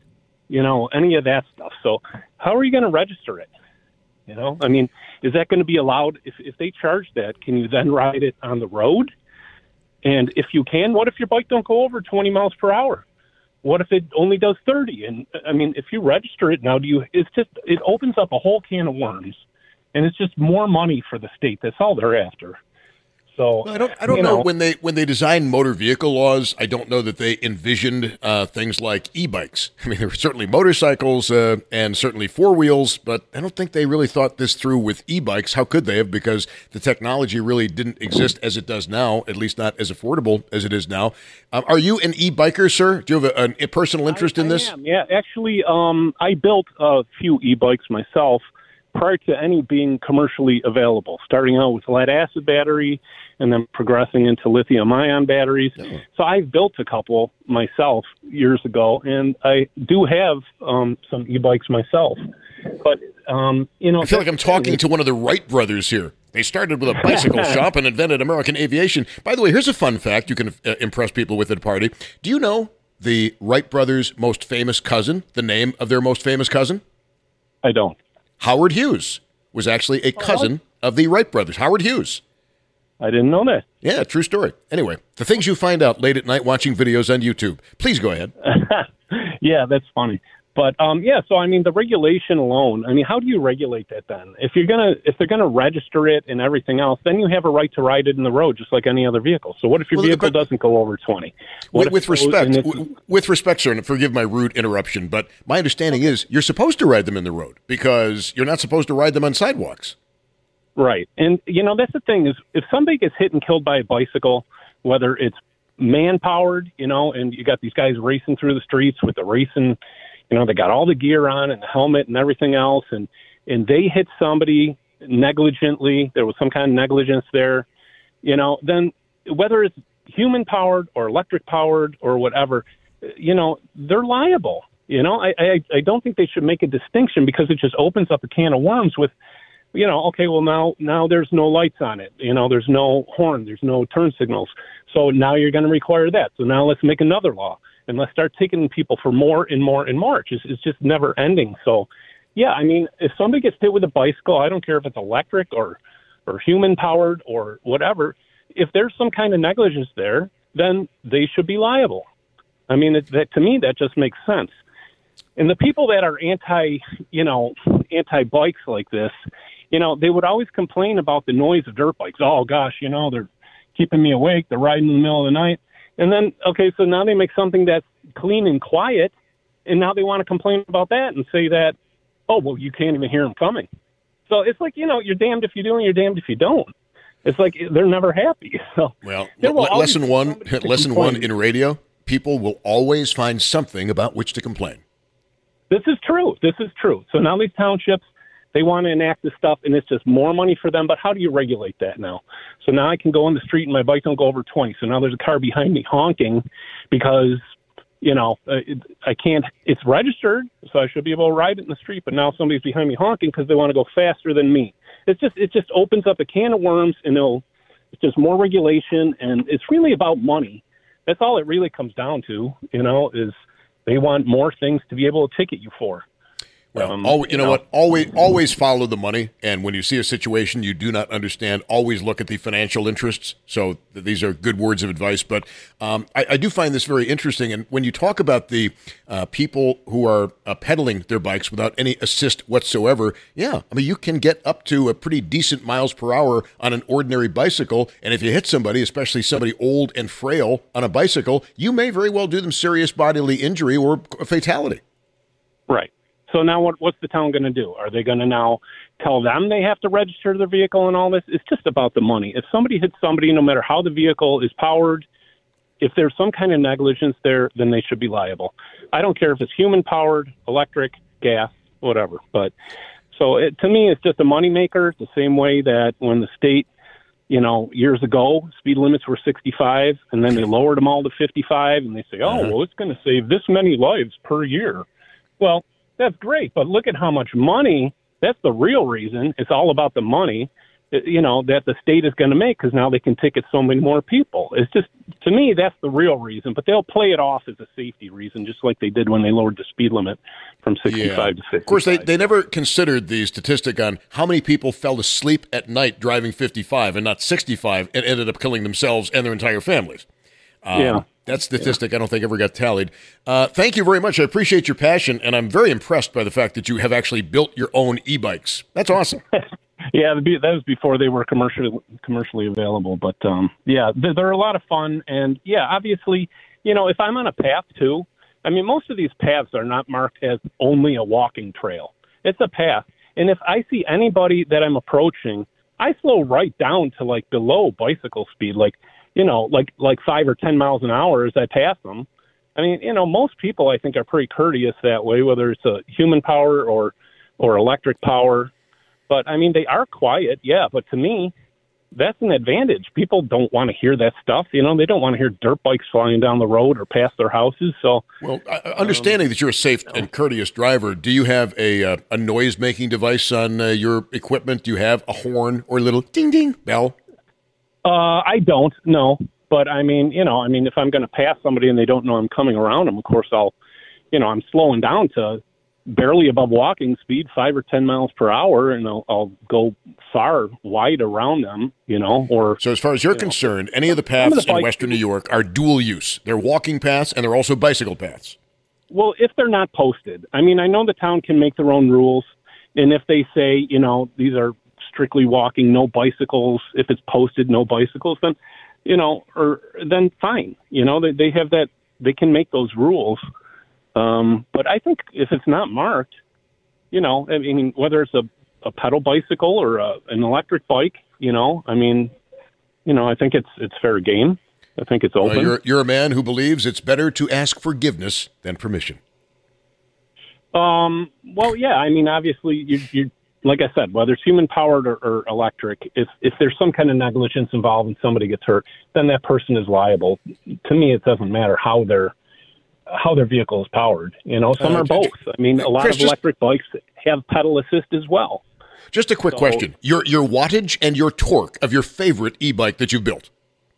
any of that stuff. So how are you going to register it? Is that going to be allowed? If they charge that, can you then ride it on the road? And if you can, what if your bike don't go over 20 miles per hour? What if it only does 30? And if you register it now, it opens up a whole can of worms, and it's just more money for the state. That's all they're after. So I don't know when they designed motor vehicle laws. I don't know that they envisioned things like e-bikes. There were certainly motorcycles and certainly four wheels, but I don't think they really thought this through with e-bikes. How could they have? Because the technology really didn't exist as it does now, at least not as affordable as it is now. Are you an e-biker, sir? Do you have a personal interest in this? I am. Yeah, actually, I built a few e-bikes myself prior to any being commercially available, starting out with lead-acid battery and then progressing into lithium-ion batteries. Oh. So I've built a couple myself years ago, and I do have some e-bikes myself. But, I feel like I'm talking to one of the Wright brothers here. They started with a bicycle shop and invented American aviation. By the way, here's a fun fact you can impress people with at a party. Do you know the Wright brothers' most famous cousin, the name of their most famous cousin? I don't. Howard Hughes was actually a cousin of the Wright brothers. Howard Hughes. I didn't know that. Yeah, true story. Anyway, the things you find out late at night watching videos on YouTube. Please go ahead. Yeah, that's funny. But so the regulation alone. How do you regulate that then? If they're gonna register it and everything else, then you have a right to ride it in the road just like any other vehicle. So what if your vehicle doesn't go over 20? With respect, sir, and forgive my rude interruption, but my understanding is you're supposed to ride them in the road because you're not supposed to ride them on sidewalks. Right, and that's the thing is if somebody gets hit and killed by a bicycle, whether it's man-powered, and you got these guys racing through the streets with the racing. They got all the gear on and the helmet and everything else, and they hit somebody negligently. There was some kind of negligence there, then whether it's human-powered or electric-powered or whatever, they're liable. I don't think they should make a distinction because it just opens up a can of worms with, now there's no lights on it. There's no horn, there's no turn signals. So now you're going to require that. So now let's make another law. And let's start taking people for more and more and more. It's just never ending. So, yeah, if somebody gets hit with a bicycle, I don't care if it's electric or human powered or whatever. If there's some kind of negligence there, then they should be liable. To me, that just makes sense. And the people that are anti-bikes like this, they would always complain about the noise of dirt bikes. Oh, gosh, they're keeping me awake. They're riding in the middle of the night. And then, okay, so now they make something that's clean and quiet, and now they want to complain about that and say that, oh, well, you can't even hear them coming. So it's like, you're damned if you do and you're damned if you don't. It's like they're never happy. So, well, lesson one in radio, people will always find something about which to complain. This is true. So now these townships, they want to enact this stuff, and it's just more money for them. But how do you regulate that now? So now I can go on the street and my bike don't go over 20. So now there's a car behind me honking because, I can't. It's registered, so I should be able to ride it in the street. But now somebody's behind me honking because they want to go faster than me. It just opens up a can of worms, and it's just more regulation, and it's really about money. That's all it really comes down to. Is they want more things to be able to ticket you for. Well, you know what? Always follow the money. And when you see a situation you do not understand, always look at the financial interests. So these are good words of advice. But I do find this very interesting. And when you talk about the people who are pedaling their bikes without any assist whatsoever, you can get up to a pretty decent miles per hour on an ordinary bicycle. And if you hit somebody, especially somebody old and frail on a bicycle, you may very well do them serious bodily injury or a fatality. Right. So now what's the town going to do? Are they going to now tell them they have to register their vehicle and all this? It's just about the money. If somebody hits somebody, no matter how the vehicle is powered, if there's some kind of negligence there, then they should be liable. I don't care if it's human-powered, electric, gas, whatever. But so to me, it's just a moneymaker, the same way that when the state, years ago, speed limits were 65, and then they lowered them all to 55, and they say, well, it's going to save this many lives per year. Well, that's great, but look at how much money. That's the real reason. It's all about the money, that the state is going to make because now they can ticket so many more people. It's just, to me, that's the real reason. But they'll play it off as a safety reason, just like they did when they lowered the speed limit from 65 to 55. Of course, they never considered the statistic on how many people fell asleep at night driving 55 and not 65 and ended up killing themselves and their entire families. That statistic I don't think ever got tallied. Thank you very much. I appreciate your passion, and I'm very impressed by the fact that you have actually built your own e-bikes. That's awesome. Yeah, that was before they were commercially available. But, they're a lot of fun. And, obviously, if I'm on a path, too, most of these paths are not marked as only a walking trail. It's a path. And if I see anybody that I'm approaching, I slow right down to, below bicycle speed, like 5 or 10 miles an hour as I pass them. Most people I think are pretty courteous that way, whether it's a human power or electric power. But they are quiet, but to me, that's an advantage. People don't want to hear that stuff. They don't want to hear dirt bikes flying down the road or past their houses. So, well, understanding that you're a safe and courteous driver, do you have a noise-making device on your equipment? Do you have a horn or a little ding-ding bell? I don't, no. But if I'm going to pass somebody and they don't know I'm coming around them, of course I'm slowing down to barely above walking speed, 5 or 10 miles per hour, and I'll go wide around them, or. So as far as you're concerned, any of the paths in Western New York are dual use. They're walking paths and they're also bicycle paths. Well, if they're not posted. I know the town can make their own rules, and if they say, these are strictly walking, no bicycles. If it's posted, no bicycles, then, then fine. They have that, they can make those rules. But I think if it's not marked, whether it's a pedal bicycle or an electric bike, I think it's fair game. I think it's open. You're a man who believes it's better to ask forgiveness than permission. Well, yeah. Obviously, you like I said, whether it's human-powered or electric, if there's some kind of negligence involved and somebody gets hurt, then that person is liable. To me, it doesn't matter how their vehicle is powered. Some are both. A lot of electric bikes have pedal assist as well. Just a quick question. Your wattage and your torque of your favorite e-bike that you've built?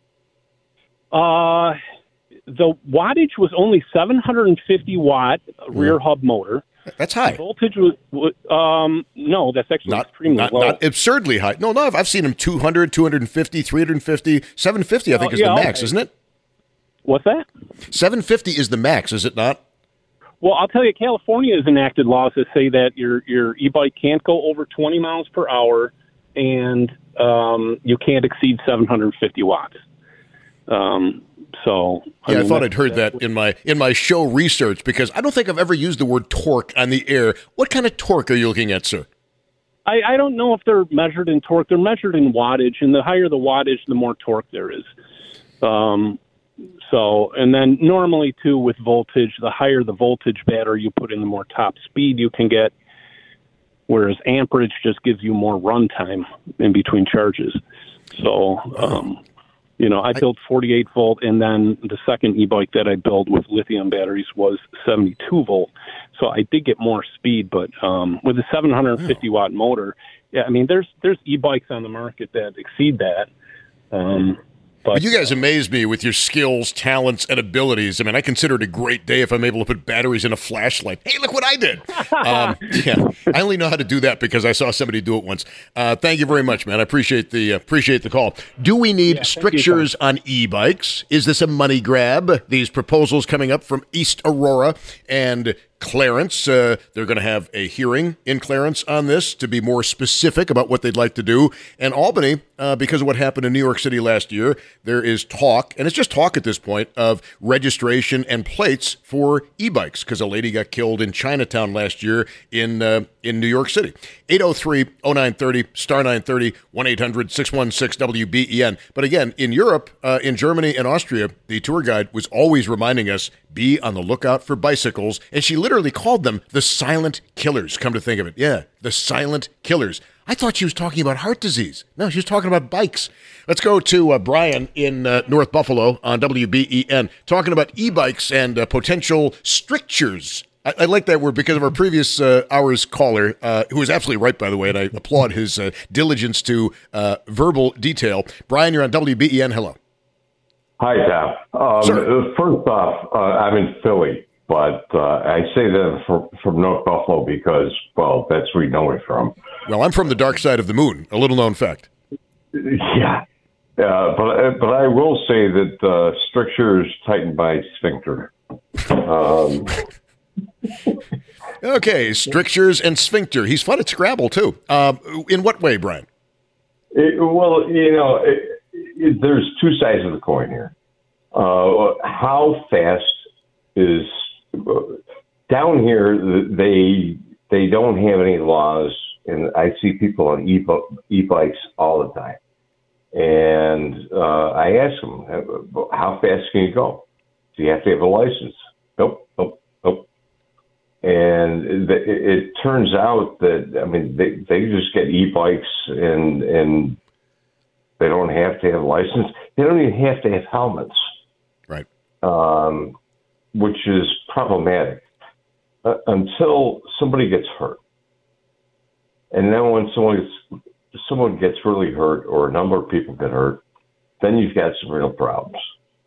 The wattage was only 750 watt rear hub motor. That's high. The voltage was no, that's actually extremely low. Not absurdly high. No, I've seen them 200, 250, 350, 750 I think is the max, isn't it? What's that? 750 is the max, is it not? Well, I'll tell you, California has enacted laws that say that your e-bike can't go over 20 miles per hour, and you can't exceed 750 watts. I thought I'd heard that in my show research, because I don't think I've ever used the word torque on the air. What kind of torque are you looking at, sir? I don't know if they're measured in torque. They're measured in wattage, and the higher the wattage, the more torque there is. And then normally, too, with voltage, the higher the voltage battery you put in, the more top speed you can get, whereas amperage just gives you more run time in between charges. So, I built 48 volt, and then the second e-bike that I built with lithium batteries was 72 volt. So I did get more speed, but with a 750 watt motor, there's e-bikes on the market that exceed that. But you guys amaze me with your skills, talents, and abilities. I consider it a great day if I'm able to put batteries in a flashlight. Hey, look what I did. I only know how to do that because I saw somebody do it once. Thank you very much, man. I appreciate the call. Do we need strictures on e-bikes? Is this a money grab? These proposals coming up from East Aurora and Clarence. They're going to have a hearing in Clarence on this to be more specific about what they'd like to do. And Albany, because of what happened in New York City last year, there is talk, and it's just talk at this point, of registration and plates for e-bikes, because a lady got killed in Chinatown last year in New York City. 803-0930, star 930, 1-800-616-WBEN. But again, in Europe, in Germany and Austria, the tour guide was always reminding us, be on the lookout for bicycles. And she literally called them the silent killers, come to think of it. Yeah, the silent killers. I thought she was talking about heart disease. No, she was talking about bikes. Let's go to Brian in North Buffalo on WBEN, talking about e-bikes and potential strictures. I like that word because of our previous hour's caller, who was absolutely right, by the way, and I applaud his diligence to verbal detail. Brian, you're on WBEN. Hello. Hi, Tom. First off, I'm in Philly, but I say that from North Buffalo because, well, that's where you know me from. Well, I'm from the dark side of the moon, a little-known fact. Yeah. But I will say that strictures tightened by sphincter. Okay, strictures and sphincter. He's fun at Scrabble, too. In what way, Brian? There's two sides of the coin here. How fast is down here? They don't have any laws, and I see people on e-bikes all the time. And I ask them, how fast can you go? Do you have to have a license? Nope. And it turns out that, they just get e-bikes and they don't have to have a license. They don't even have to have helmets. Right. Which is problematic until somebody gets hurt. And then when someone gets really hurt or a number of people get hurt, then you've got some real problems.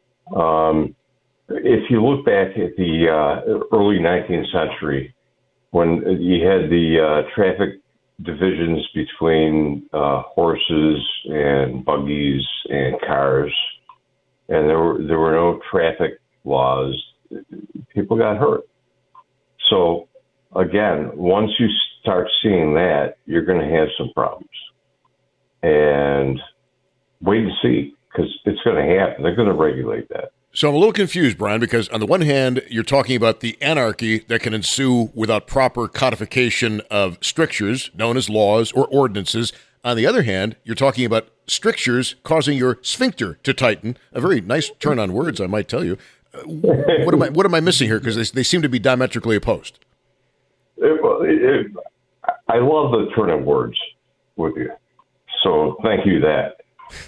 If you look back at the early 19th century, when you had the traffic divisions between horses and buggies and cars, and there were no traffic laws, people got hurt. So, again, once you start seeing that, you're going to have some problems. And wait and see, because it's going to happen. They're going to regulate that. So I'm a little confused, Brian, because on the one hand, you're talking about the anarchy that can ensue without proper codification of strictures, known as laws or ordinances. On the other hand, you're talking about strictures causing your sphincter to tighten. A very nice turn on words, I might tell you. What am I missing here? Because they seem to be diametrically opposed. I love the turn on words with you. So thank you that.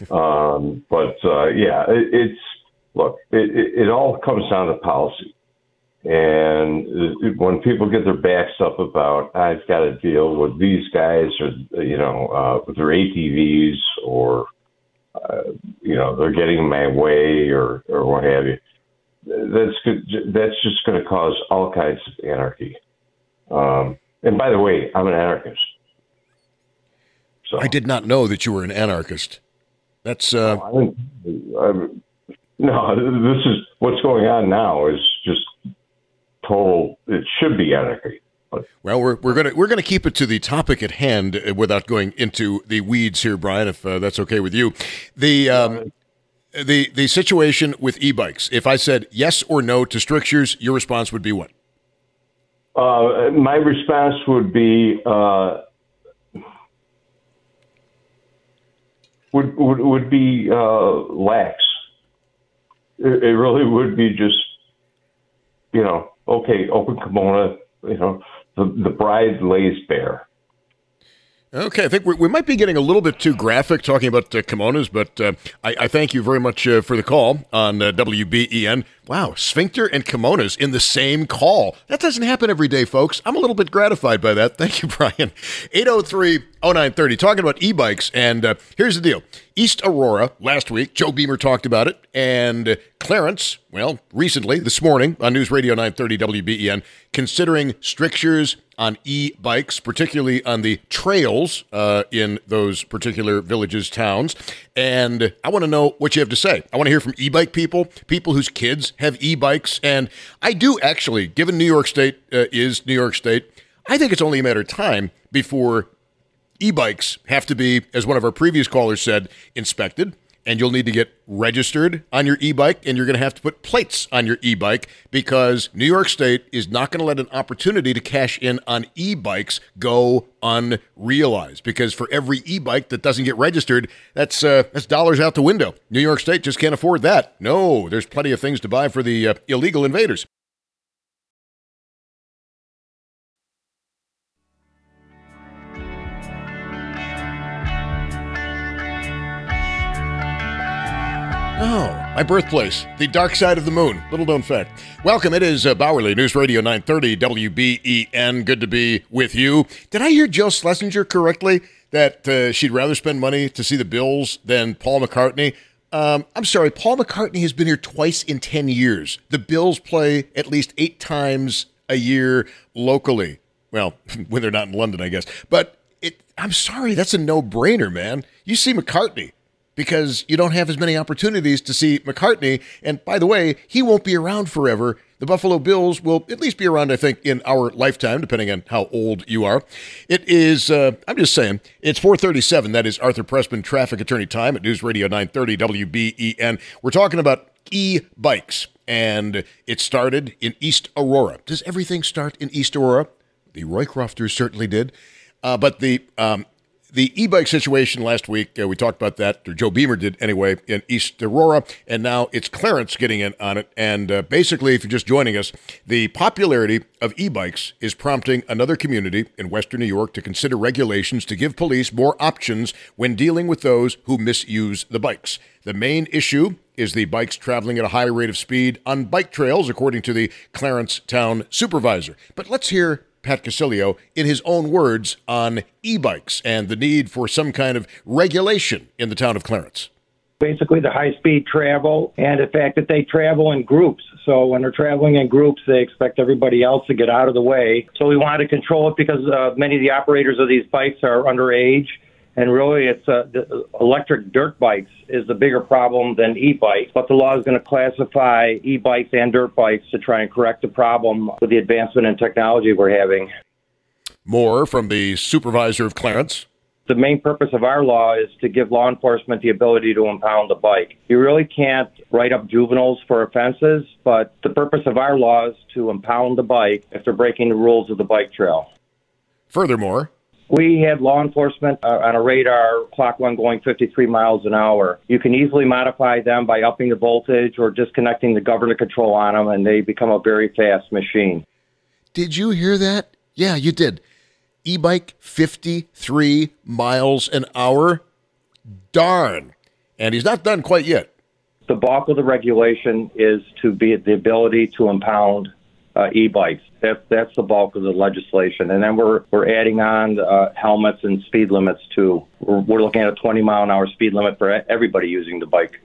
Look, it all comes down to policy. And when people get their backs up about, I've got to deal with these guys or, with their ATVs or, they're getting in my way or what have you, that's just going to cause all kinds of anarchy. And by the way, I'm an anarchist. So I did not know that you were an anarchist. That's No, this is what's going on now is just it should be anarchy. Well, we're gonna keep it to the topic at hand without going into the weeds here, Brian, if that's okay with you. The situation with e-bikes. If I said yes or no to strictures, your response would be what? My response would be lax. It really would be just, okay, open kimono, the bride lays bare. Okay, I think we might be getting a little bit too graphic talking about kimonos, but I thank you very much for the call on WBEN. Wow, sphincter and kimonos in the same call. That doesn't happen every day, folks. I'm a little bit gratified by that. Thank you, Brian. 803-0930, talking about e-bikes, and here's the deal. East Aurora, last week, Joe Beamer talked about it, and Clarence, well, recently, this morning, on News Radio 930 WBEN, considering strictures on e-bikes, particularly on the trails in those particular villages, towns. And I want to know what you have to say. I want to hear from e-bike people whose kids have e-bikes. And I do actually, given New York State is New York State, I think it's only a matter of time before e-bikes have to be, as one of our previous callers said, inspected. And you'll need to get registered on your e-bike, and you're going to have to put plates on your e-bike because New York State is not going to let an opportunity to cash in on e-bikes go unrealized. Because for every e-bike that doesn't get registered, that's dollars out the window. New York State just can't afford that. No, there's plenty of things to buy for the illegal invaders. Oh, my birthplace, the dark side of the moon. Little known fact. Welcome. It is Bowerly, News Radio 930 WBEN. Good to be with you. Did I hear Jill Schlesinger correctly that she'd rather spend money to see the Bills than Paul McCartney? I'm sorry, Paul McCartney has been here twice in 10 years. The Bills play at least 8 times a year locally. Well, when they're not in London, I guess. But I'm sorry, that's a no-brainer, man. You see McCartney, because you don't have as many opportunities to see McCartney. And by the way, he won't be around forever. The Buffalo Bills will at least be around, I think, in our lifetime, depending on how old you are. It is, I'm just saying, it's 4:37. That is Arthur Pressman, traffic attorney time at News Radio 930 WBEN. We're talking about e-bikes, and it started in East Aurora. Does everything start in East Aurora? The Roycrofters certainly did. But the e-bike situation last week, we talked about that, or Joe Beamer did anyway, in East Aurora, and now it's Clarence getting in on it. And basically, if you're just joining us, the popularity of e-bikes is prompting another community in Western New York to consider regulations to give police more options when dealing with those who misuse the bikes. The main issue is the bikes traveling at a high rate of speed on bike trails, according to the Clarence Town supervisor. But let's hear Pat Casilio in his own words on e-bikes and the need for some kind of regulation in the town of Clarence. Basically, the high-speed travel and the fact that they travel in groups. So when they're traveling in groups, they expect everybody else to get out of the way. So we wanted to control it because many of the operators of these bikes are underage. And really, it's the electric dirt bikes is the bigger problem than e-bikes. But the law is going to classify e-bikes and dirt bikes to try and correct the problem with the advancement in technology we're having. More from the supervisor of Clarence. The main purpose of our law is to give law enforcement the ability to impound the bike. You really can't write up juveniles for offenses, but the purpose of our law is to impound the bike if they're breaking the rules of the bike trail. Furthermore, we had law enforcement on a radar clock one going 53 miles an hour. You can easily modify them by upping the voltage or disconnecting the governor control on them, and they become a very fast machine. Did you hear that? Yeah, you did. E-bike 53 miles an hour? Darn. And he's not done quite yet. The bulk of the regulation is to be the ability to impound e-bikes. That's the bulk of the legislation. And then we're adding on helmets and speed limits too. We're looking at a 20-mile-an-hour speed limit for everybody using the bike.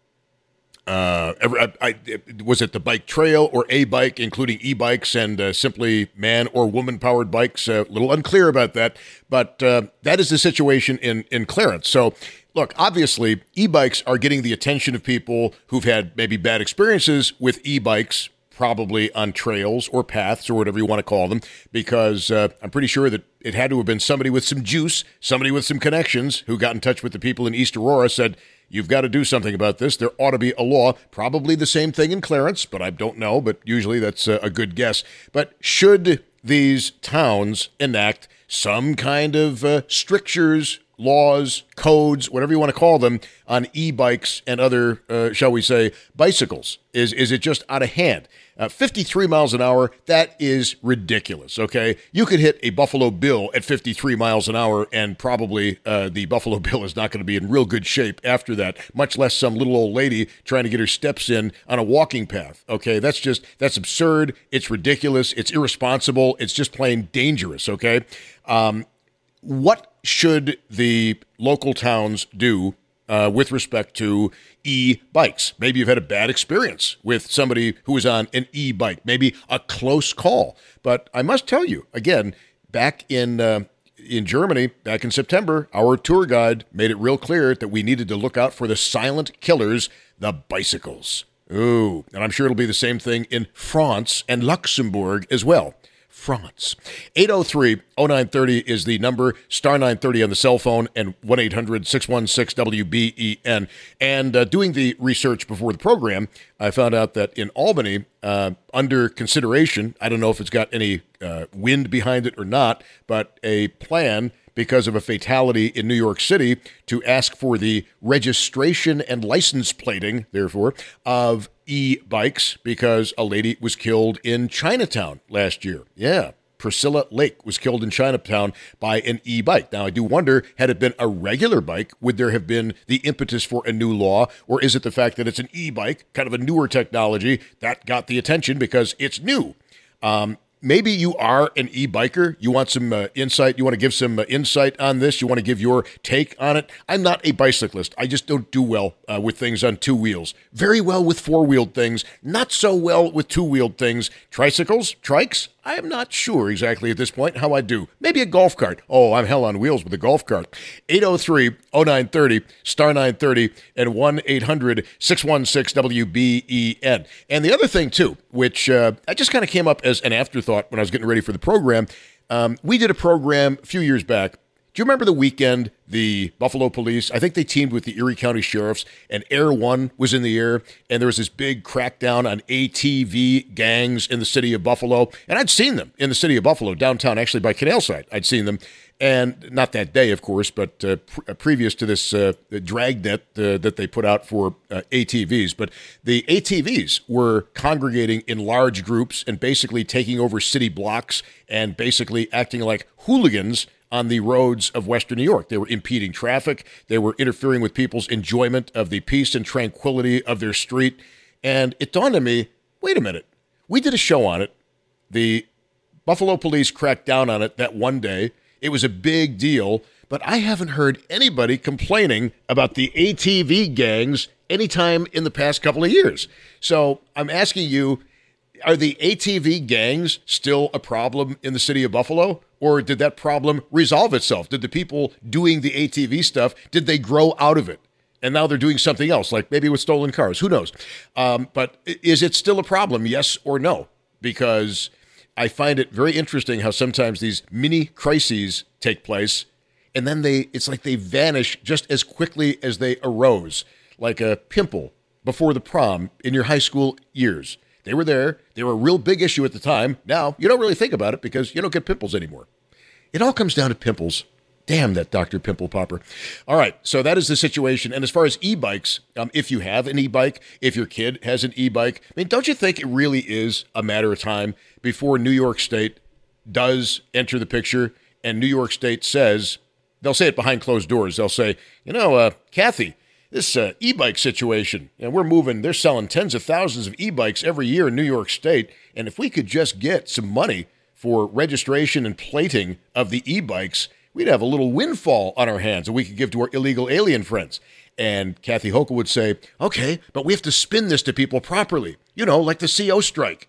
Was it the bike trail or a bike, including e-bikes and simply man or woman-powered bikes? A little unclear about that, but that is the situation in Clarence. So, look, obviously, e-bikes are getting the attention of people who've had maybe bad experiences with e-bikes probably on trails or paths or whatever you want to call them, because I'm pretty sure that it had to have been somebody with some juice, somebody with some connections who got in touch with the people in East Aurora, said, you've got to do something about this. There ought to be a law. Probably the same thing in Clarence, but I don't know. But usually that's a good guess. But should these towns enact some kind of strictures, laws, codes, whatever you want to call them, on e-bikes and other, shall we say, bicycles? Is it just out of hand? 53 miles an hour, that is ridiculous, okay? You could hit a Buffalo Bill at 53 miles an hour, and probably the Buffalo Bill is not going to be in real good shape after that, much less some little old lady trying to get her steps in on a walking path, okay? That's absurd. It's ridiculous. It's irresponsible. It's just plain dangerous, okay? What should the local towns do with respect to e-bikes? Maybe you've had a bad experience with somebody who was on an e-bike, maybe a close call. But I must tell you, again, back in Germany, back in September, our tour guide made it real clear that we needed to look out for the silent killers, the bicycles. Ooh, and I'm sure it'll be the same thing in France and Luxembourg as well. France. 803-0930 is the number, star 930 on the cell phone, and 1-800-616-WBEN. And doing the research before the program, I found out that in Albany, under consideration, I don't know if it's got any wind behind it or not, but a plan because of a fatality in New York City to ask for the registration and license plating, therefore, of e-bikes because a lady was killed in Chinatown last year. Yeah, Priscilla Lake was killed in Chinatown by an e-bike. Now, I do wonder, had it been a regular bike, would there have been the impetus for a new law? Or is it the fact that it's an e-bike, kind of a newer technology, that got the attention because it's new? Maybe you are an e-biker. You want some insight. You want to give some insight on this. You want to give your take on it. I'm not a bicyclist. I just don't do well with things on two wheels. Very well with four-wheeled things. Not so well with two-wheeled things. Tricycles? Trikes? I am not sure exactly at this point how I do. Maybe a golf cart. Oh, I'm hell on wheels with a golf cart. 803-0930, star 930, and 1-800-616-WBEN. And the other thing, too, which I just kind of came up as an afterthought when I was getting ready for the program, we did a program a few years back. Do you remember the weekend the Buffalo Police, I think they teamed with the Erie County Sheriffs, and Air One was in the air, and there was this big crackdown on ATV gangs in the city of Buffalo. And I'd seen them in the city of Buffalo, downtown, actually by Canalside. I'd seen them. And not that day, of course, but previous to this dragnet that they put out for ATVs. But the ATVs were congregating in large groups and basically taking over city blocks and basically acting like hooligans on the roads of Western New York. They were impeding traffic. They were interfering with people's enjoyment of the peace and tranquility of their street. And it dawned on me, wait a minute. We did a show on it. The Buffalo Police cracked down on it that one day. It was a big deal, but I haven't heard anybody complaining about the ATV gangs anytime in the past couple of years. So I'm asking you, are the ATV gangs still a problem in the city of Buffalo? Or did that problem resolve itself? Did the people doing the ATV stuff, did they grow out of it? And now they're doing something else, like maybe with stolen cars. Who knows? But is it still a problem, yes or no? Because I find it very interesting how sometimes these mini crises take place, and then it's like they vanish just as quickly as they arose, like a pimple before the prom in your high school years. They were there. They were a real big issue at the time. Now, you don't really think about it because you don't get pimples anymore. It all comes down to pimples. Damn that Dr. Pimple Popper. All right, so that is the situation. And as far as e-bikes, if you have an e-bike, if your kid has an e-bike, I mean, don't you think it really is a matter of time before New York State does enter the picture and New York State says, they'll say it behind closed doors, they'll say, Kathy, this e-bike situation, and we're moving, they're selling tens of thousands of e-bikes every year in New York State, and if we could just get some money for registration and plating of the e-bikes, we'd have a little windfall on our hands that we could give to our illegal alien friends. And Kathy Hochul would say, okay, but we have to spin this to people properly, like the CO strike.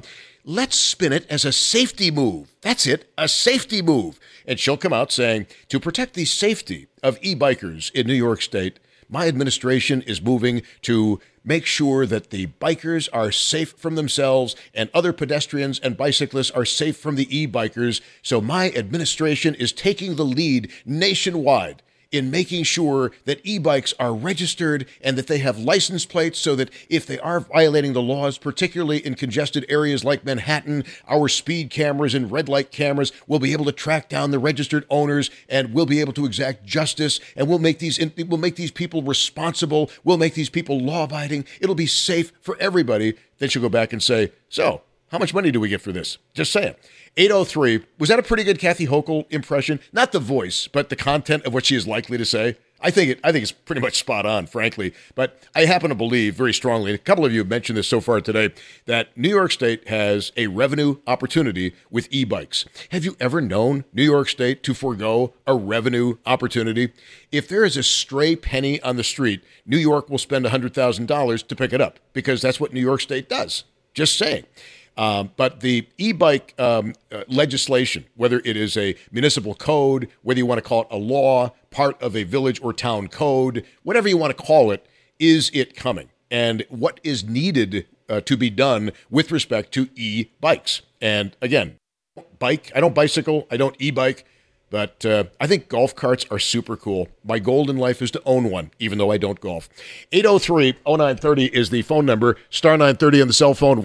Let's spin it as a safety move. That's it, a safety move. And she'll come out saying, to protect the safety of e-bikers in New York State, my administration is moving to make sure that the bikers are safe from themselves and other pedestrians and bicyclists are safe from the e-bikers. So my administration is taking the lead nationwide in making sure that e-bikes are registered and that they have license plates so that if they are violating the laws, particularly in congested areas like Manhattan, our speed cameras and red light cameras will be able to track down the registered owners and we'll be able to exact justice, and we'll make these people responsible. We'll make these people law-abiding. It'll be safe for everybody. Then she'll go back and say, so how much money do we get for this? Just saying. 803, was that a pretty good Kathy Hochul impression? Not the voice, but the content of what she is likely to say. I think it's pretty much spot on, frankly. But I happen to believe very strongly, and a couple of you have mentioned this so far today, that New York State has a revenue opportunity with e-bikes. Have you ever known New York State to forego a revenue opportunity? If there is a stray penny on the street, New York will spend $100,000 to pick it up because that's what New York State does. Just saying. But the e-bike legislation, whether it is a municipal code, whether you want to call it a law, part of a village or town code, whatever you want to call it, is it coming? And what is needed to be done with respect to e-bikes? And again, I don't bicycle, I don't e-bike, but I think golf carts are super cool. My goal in life is to own one, even though I don't golf. 803-0930 is the phone number. Star 930 on the cell phone,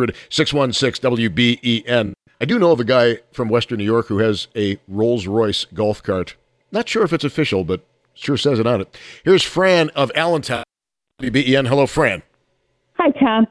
1-800-616-WBEN. I do know of a guy from Western New York who has a Rolls-Royce golf cart. Not sure if it's official, but sure says it on it. Here's Fran of Allentown, WBEN. Hello, Fran. Hi, Tom.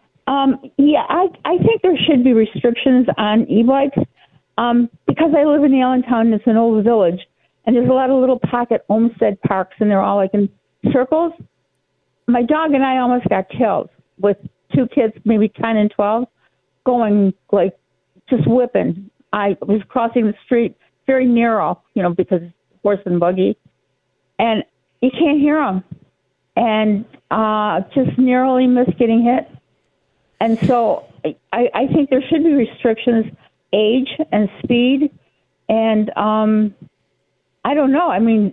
I think there should be restrictions on e-bikes. Because I live in Allentown, it's an old village, and there's a lot of little pocket homestead parks, and they're all like in circles. My dog and I almost got killed with two kids, maybe 10 and 12, going like just whipping. I was crossing the street, very narrow, because it's horse and buggy, and you can't hear them, and just narrowly missed getting hit. And so I think there should be restrictions. Age and speed, and I don't know. I mean,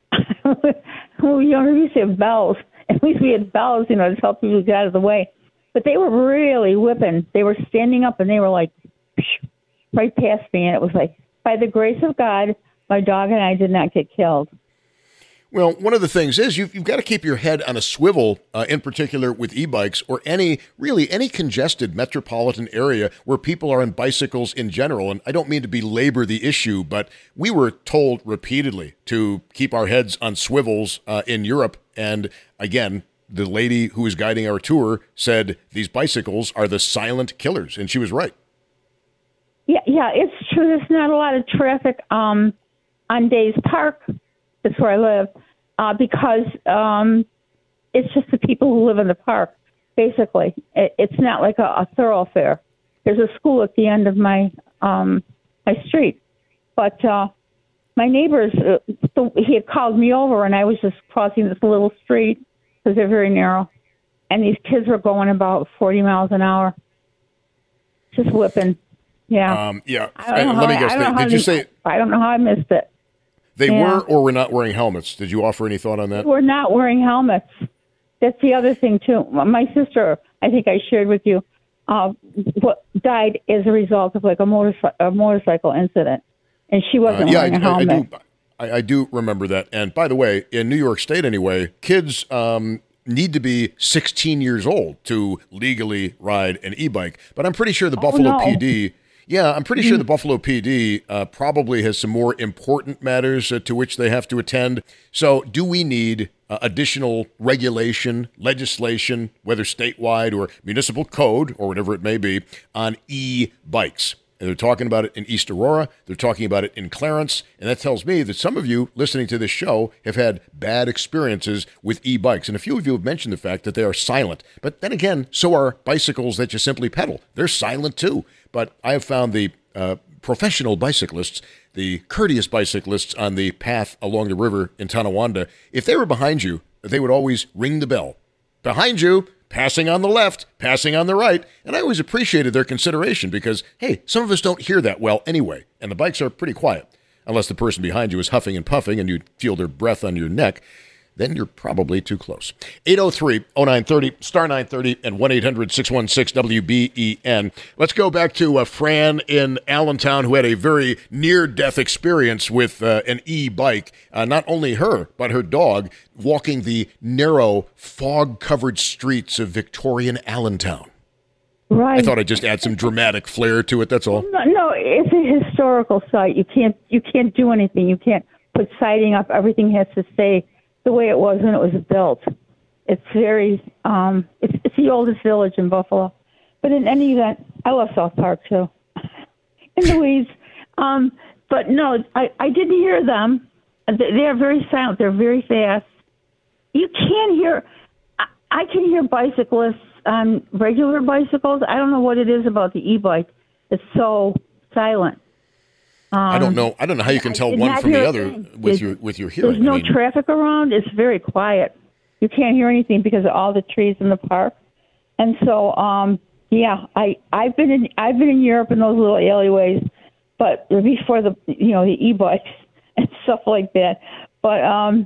we used to have bells. At least we had bells, to help people get out of the way. But they were really whipping. They were standing up, and they were like right past me. And it was like, by the grace of God, my dog and I did not get killed. Well, one of the things is you've got to keep your head on a swivel, in particular with e-bikes or any congested metropolitan area where people are on bicycles in general. And I don't mean to belabor the issue, but we were told repeatedly to keep our heads on swivels in Europe. And again, the lady who was guiding our tour said these bicycles are the silent killers. And she was right. Yeah, it's true. There's not a lot of traffic on Days Park. That's where I live, because it's just the people who live in the park, basically. It's not like a thoroughfare. There's a school at the end of my street. But my neighbors, he had called me over, and I was just crossing this little street because they're very narrow. And these kids were going about 40 miles an hour, just whipping. Yeah. Let me guess. Did you say? I don't know how I missed it. They were or were not wearing helmets. Did you offer any thought on that? We're not wearing helmets. That's the other thing, too. My sister, I think I shared with you, died as a result of like a motorcycle incident, and she wasn't wearing a helmet. I do remember that. And by the way, in New York State anyway, kids need to be 16 years old to legally ride an e-bike. But I'm pretty sure the Buffalo PD... Yeah, I'm pretty sure the Buffalo PD probably has some more important matters to which they have to attend. So do we need additional regulation, legislation, whether statewide or municipal code or whatever it may be, on e-bikes? And they're talking about it in East Aurora. They're talking about it in Clarence. And that tells me that some of you listening to this show have had bad experiences with e-bikes. And a few of you have mentioned the fact that they are silent. But then again, so are bicycles that you simply pedal. They're silent too. But I have found the professional bicyclists, the courteous bicyclists on the path along the river in Tonawanda, if they were behind you, they would always ring the bell. Behind you, passing on the left, passing on the right. And I always appreciated their consideration because, hey, some of us don't hear that well anyway. And the bikes are pretty quiet, unless the person behind you is huffing and puffing and you feel their breath on your neck. then you're probably too close. 803-0930, star 930, and 1-800-616-WBEN. Let's go back to Fran in Allentown, who had a very near-death experience with an e-bike. Not only her, but her dog, walking the narrow, fog-covered streets of Victorian Allentown. Right. I thought I'd just add some dramatic flair to it, that's all. No, it's a historical site. You can't do anything. You can't put siding up. Everything has to stay the way it was when it was built. It's very, it's the oldest village in Buffalo. But in any event, I love South Park too. In the weeds. But no, I didn't hear them. They're very silent. They're very fast. You can't hear, I can hear bicyclists on regular bicycles. I don't know what it is about the e-bike. It's so silent. I don't know how you can tell one from the other with your hearing. There's no traffic around. It's very quiet. You can't hear anything because of all the trees in the park. And so, I've been in Europe in those little alleyways, but before the e-bikes and stuff like that. But I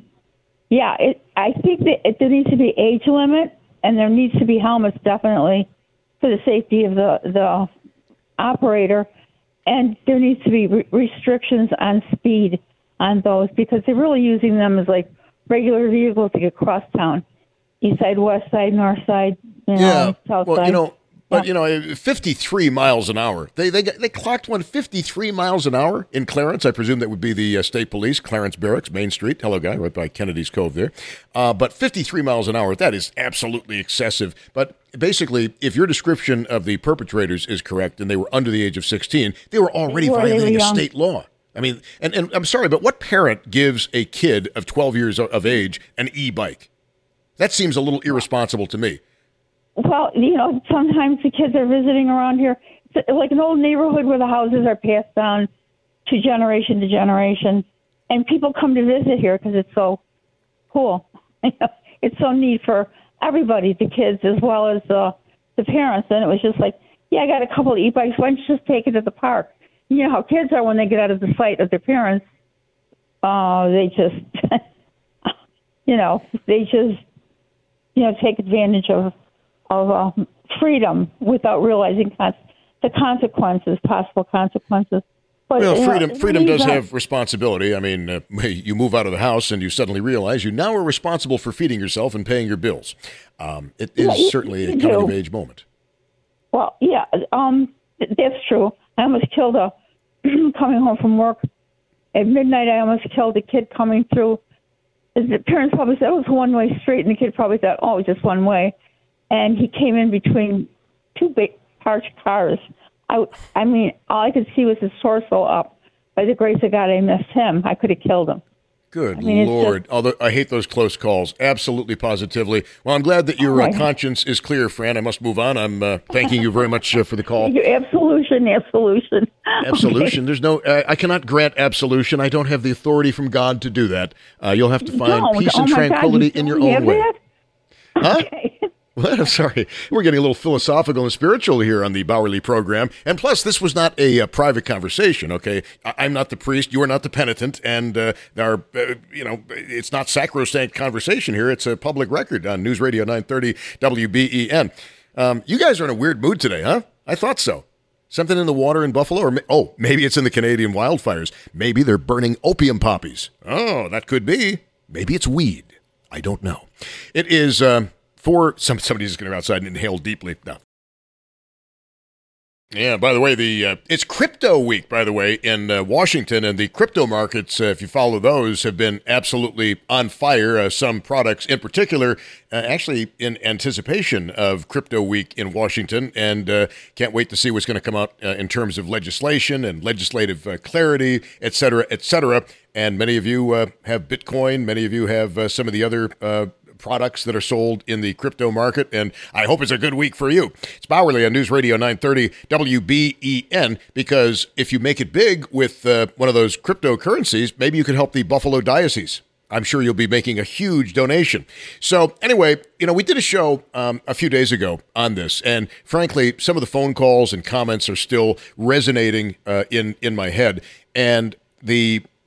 think that there needs to be age limit, and there needs to be helmets definitely for the safety of the operator. And there needs to be restrictions on speed on those, because they're really using them as like regular vehicles to get across town, east side, west side, north side, south side. But 53 miles an hour. They clocked one 53 miles an hour in Clarence. I presume that would be the state police, Clarence Barracks, Main Street. Hello, guy, right by Kennedy's Cove there. But 53 miles an hour, that is absolutely excessive. But basically, if your description of the perpetrators is correct, and they were under the age of 16, they were already violating a state law. I mean, and I'm sorry, but what parent gives a kid of 12 years of age an e-bike? That seems a little irresponsible to me. Well, sometimes the kids are visiting around here. It's like an old neighborhood where the houses are passed down to generation, and people come to visit here because it's so cool. It's so neat for everybody, the kids as well as the parents. And it was just like, I got a couple of e-bikes. Why don't you just take it to the park? You know how kids are when they get out of the sight of their parents. They just, take advantage of freedom without realizing the consequences, possible consequences. But, freedom does have responsibility. I mean, you move out of the house and you suddenly realize you now are responsible for feeding yourself and paying your bills. It is certainly a coming-of-age moment. Well, that's true. I almost killed coming home from work at midnight. I almost killed a kid coming through. The parents probably said it was a one-way street, and the kid probably thought, it was just one way. And he came in between two big parked cars. I mean, all I could see was his torso up. By the grace of God, I missed him. I could have killed him. Good Lord. Although I hate those close calls. Absolutely, positively. Well, I'm glad that your conscience is clear, Fran. I must move on. I'm thanking you very much for the call. Absolution. Absolution. Okay. There's no, I cannot grant absolution. I don't have the authority from God to do that. You'll have to find peace and tranquility in your own way. Huh? Okay. What? I'm sorry. We're getting a little philosophical and spiritual here on the Bauerle program. And plus, this was not a private conversation, okay? I'm not the priest. You are not the penitent. And it's not sacrosanct conversation here. It's a public record on News Radio 930 WBEN. You guys are in a weird mood today, huh? I thought so. Something in the water in Buffalo? Or maybe it's in the Canadian wildfires. Maybe they're burning opium poppies. That could be. Maybe it's weed. I don't know. It is... somebody's going to go outside and inhale deeply. No. Yeah, by the way, it's crypto week, by the way, in Washington, and the crypto markets, if you follow those, have been absolutely on fire. Some products in particular, actually in anticipation of crypto week in Washington, and can't wait to see what's going to come out in terms of legislation and legislative clarity, et cetera, et cetera. And many of you have Bitcoin. Many of you have some of the other products that are sold in the crypto market, and I hope it's a good week for you. It's Bauerle on News Radio 930 WBEN, because if you make it big with one of those cryptocurrencies, maybe you could help the Buffalo Diocese. I'm sure you'll be making a huge donation. So anyway, we did a show a few days ago on this, and frankly, some of the phone calls and comments are still resonating in my head. And the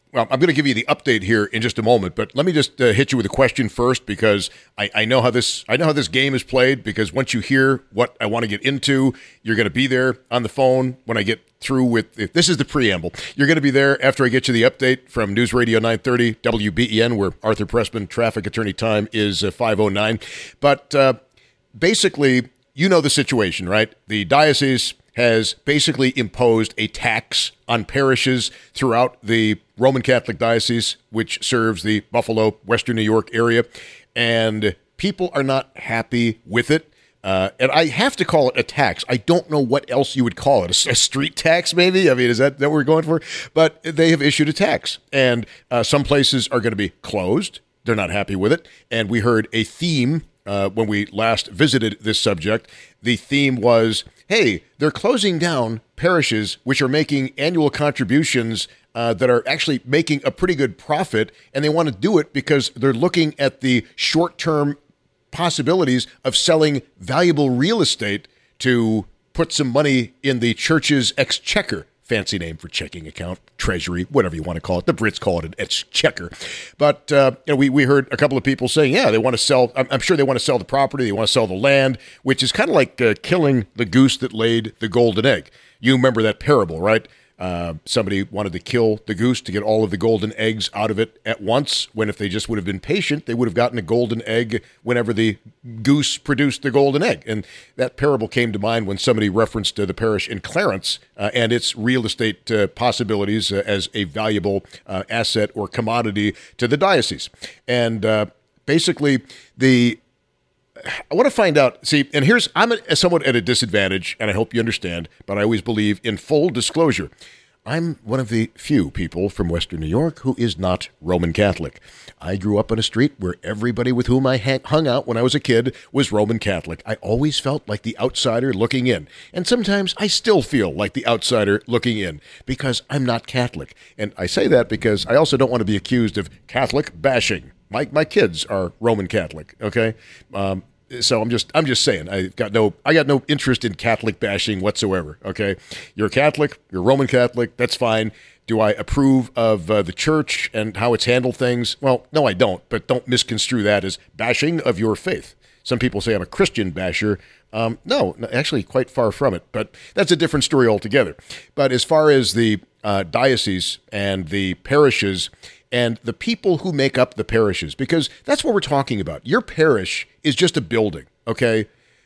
Well, I'm going to give you the update here in just a moment, but let me just hit you with a question first, because I know how this game is played. Because once you hear what I want to get into, you're going to be there on the phone when I get through with. If this is the preamble. You're going to be there after I get you the update from News Radio 930 WBEN, where Arthur Pressman, traffic attorney time is 5:09. But basically, you know the situation, right? The diocese has basically imposed a tax on parishes throughout the Roman Catholic Diocese, which serves the Buffalo, Western New York area, and people are not happy with it. And I have to call it a tax. I don't know what else you would call it. A street tax, maybe? I mean, is that what we're going for? But they have issued a tax, and some places are going to be closed. They're not happy with it. And we heard a theme when we last visited this subject. The theme was, hey, they're closing down parishes which are making annual contributions that are actually making a pretty good profit, and they want to do it because they're looking at the short-term possibilities of selling valuable real estate to put some money in the church's exchequer. Fancy name for checking account, treasury, whatever you want to call it. The Brits call it an exchequer. But we heard a couple of people saying, yeah, they want to sell. I'm sure they want to sell the property. They want to sell the land, which is kind of like killing the goose that laid the golden egg. You remember that parable, right? Somebody wanted to kill the goose to get all of the golden eggs out of it at once, when if they just would have been patient, they would have gotten a golden egg whenever the goose produced the golden egg. And that parable came to mind when somebody referenced the parish in Clarence and its real estate possibilities as a valuable asset or commodity to the diocese. And basically, I want to find out, see, and I'm somewhat at a disadvantage, and I hope you understand, but I always believe in full disclosure. I'm one of the few people from Western New York who is not Roman Catholic. I grew up on a street where everybody with whom I hung out when I was a kid was Roman Catholic. I always felt like the outsider looking in, and sometimes I still feel like the outsider looking in because I'm not Catholic. And I say that because I also don't want to be accused of Catholic bashing. My kids are Roman Catholic, okay? So I'm just saying, I got no interest in Catholic bashing whatsoever. Okay, you're a Catholic, you're a Roman Catholic, that's fine. Do I approve of the church and how it's handled things? Well, no, I don't. But don't misconstrue that as bashing of your faith. Some people say I'm a Christian basher. No, actually, quite far from it. But that's a different story altogether. But as far as the diocese and the parishes and the people who make up the parishes, because that's what we're talking about. Your parish is just a building, okay?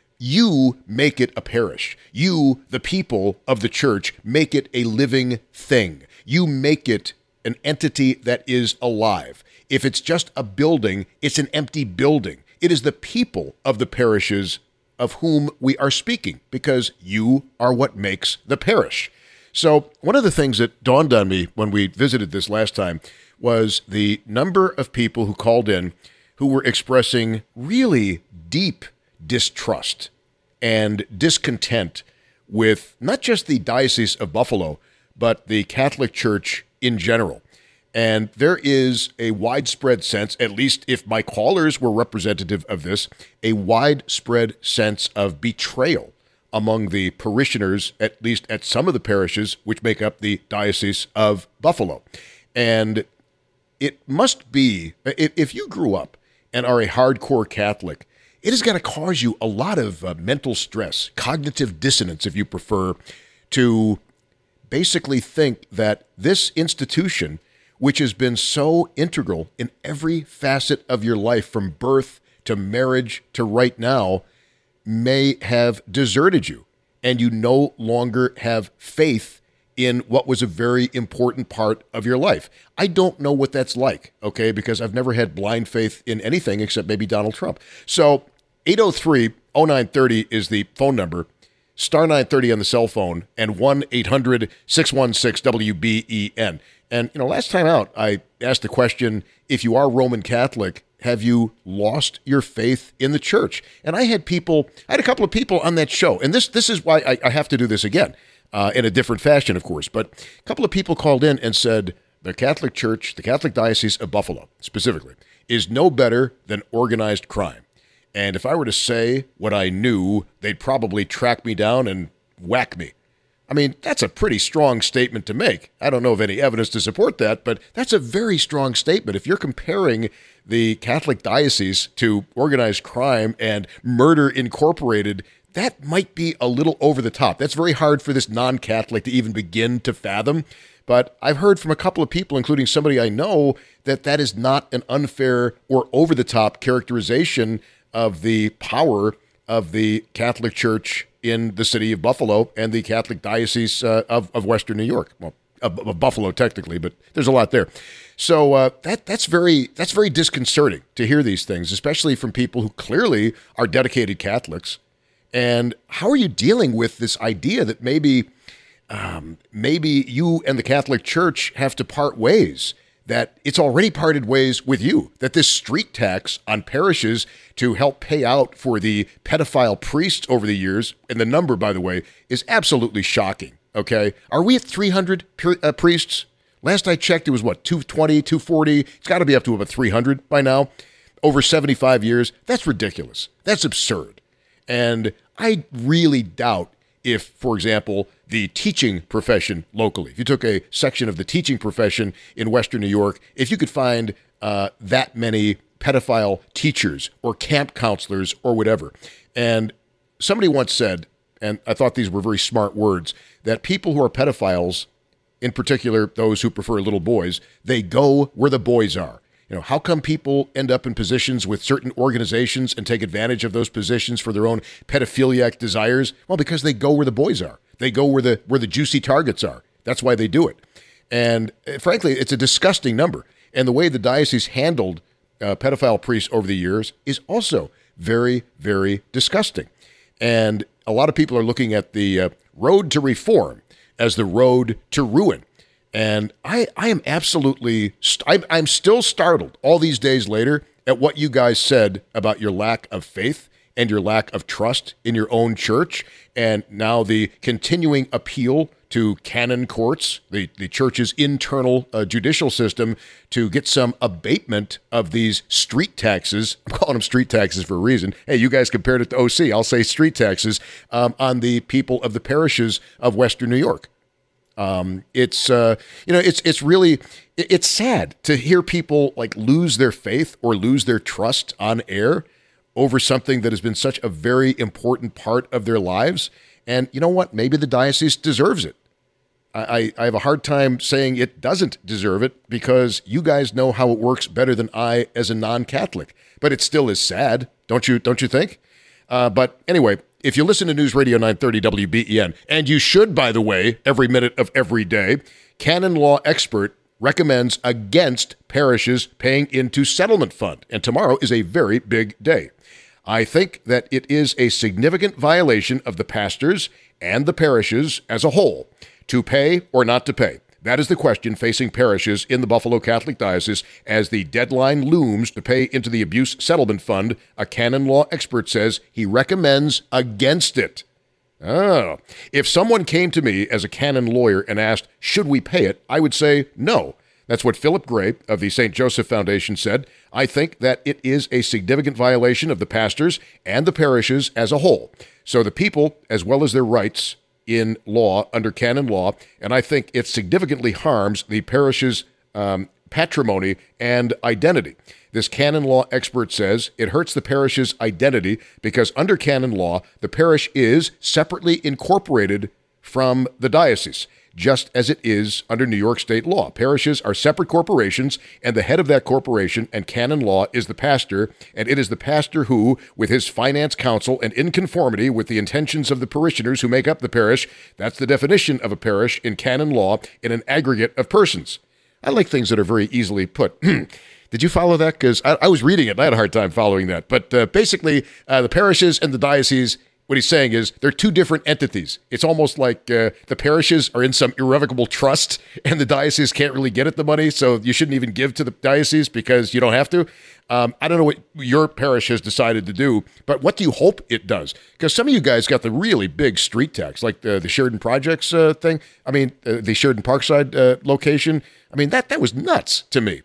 You make it a parish. You, the people of the church, make it a living thing. You make it an entity that is alive. If it's just a building, it's an empty building. It is the people of the parishes of whom we are speaking, because you are what makes the parish. So one of the things that dawned on me when we visited this last time was the number of people who called in who were expressing really deep distrust and discontent with not just the Diocese of Buffalo, but the Catholic Church in general. And there is a widespread sense, at least if my callers were representative of this, a widespread sense of betrayal among the parishioners, at least at some of the parishes which make up the Diocese of Buffalo. And it must be, if you grew up and are a hardcore Catholic, it is going to cause you a lot of mental stress, cognitive dissonance, if you prefer, to basically think that this institution, which has been so integral in every facet of your life, from birth to marriage to right now, may have deserted you, and you no longer have faith in what was a very important part of your life. I don't know what that's like, okay, because I've never had blind faith in anything except maybe Donald Trump. So 803-0930 is the phone number, star 930 on the cell phone, and 1-800-616-WBEN. And, last time out, I asked the question, if you are Roman Catholic, have you lost your faith in the church? And I had a couple of people on that show, and this is why I have to do this again. In a different fashion, of course. But a couple of people called in and said the Catholic Church, the Catholic Diocese of Buffalo specifically, is no better than organized crime. And if I were to say what I knew, they'd probably track me down and whack me. I mean, that's a pretty strong statement to make. I don't know of any evidence to support that, but that's a very strong statement. If you're comparing the Catholic diocese to organized crime and Murder Incorporated, that might be a little over the top. That's very hard for this non-Catholic to even begin to fathom. But I've heard from a couple of people, including somebody I know, that that is not an unfair or over-the-top characterization of the power of the Catholic Church in the city of Buffalo and the Catholic Diocese of Western New York. Well, of Buffalo technically, but there's a lot there. So that's very disconcerting to hear these things, especially from people who clearly are dedicated Catholics. And how are you dealing with this idea that maybe you and the Catholic Church have to part ways, that it's already parted ways with you, that this street tax on parishes to help pay out for the pedophile priests over the years, and the number, by the way, is absolutely shocking, okay? Are we at 300 priests? Last I checked, it was, 220, 240? It's got to be up to about 300 by now, over 75 years. That's ridiculous. That's absurd. And I really doubt if, for example, the teaching profession locally, if you took a section of the teaching profession in Western New York, if you could find that many pedophile teachers or camp counselors or whatever. And somebody once said, and I thought these were very smart words, that people who are pedophiles, in particular those who prefer little boys, they go where the boys are. You know, how come people end up in positions with certain organizations and take advantage of those positions for their own pedophiliac desires? Well, because they go where the boys are. They go where the juicy targets are. That's why they do it. And frankly, it's a disgusting number. And the way the diocese handled pedophile priests over the years is also very, very disgusting. And a lot of people are looking at the road to reform as the road to ruin. And I am absolutely, I'm still startled all these days later at what you guys said about your lack of faith and your lack of trust in your own church, and now the continuing appeal to canon courts, the church's internal judicial system, to get some abatement of these street taxes. I'm calling them street taxes for a reason. Hey, you guys compared it to OC. I'll say street taxes on the people of the parishes of Western New York. It's really sad to hear people like lose their faith or lose their trust on air over something that has been such a very important part of their lives. And you know what? Maybe the diocese deserves it. I have a hard time saying it doesn't deserve it because you guys know how it works better than I as a non-Catholic. But it still is sad, don't you think? But anyway, if you listen to News Radio 930 WBEN, and you should, by the way, every minute of every day, canon law expert recommends against parishes paying into settlement fund. And tomorrow is a very big day. I think that it is a significant violation of the pastors and the parishes as a whole to pay or not to pay. That is the question facing parishes in the Buffalo Catholic Diocese as the deadline looms to pay into the abuse settlement fund. A canon law expert says he recommends against it. Oh, if someone came to me as a canon lawyer and asked, should we pay it? I would say no. That's what Philip Gray of the St. Joseph Foundation said. I think that it is a significant violation of the pastors and the parishes as a whole. So the people, as well as their rights in law, under canon law, and I think it significantly harms the parish's patrimony and identity. This canon law expert says it hurts the parish's identity because under canon law, the parish is separately incorporated from the diocese, just as it is under New York state law. Parishes are separate corporations, and the head of that corporation and canon law is the pastor, and it is the pastor who, with his finance counsel and in conformity with the intentions of the parishioners who make up the parish, that's the definition of a parish in canon law in an aggregate of persons. I like things that are very easily put. Did you follow that? Because I was reading it, and I had a hard time following that. But basically, the parishes and the diocese, what he's saying is they're two different entities. It's almost like the parishes are in some irrevocable trust and the diocese can't really get at the money, so you shouldn't even give to the diocese because you don't have to. I don't know what your parish has decided to do, but what do you hope it does? Because some of you guys got the really big street tax, like the Sheridan Projects thing. I mean, the Sheridan Parkside location. I mean, that was nuts to me.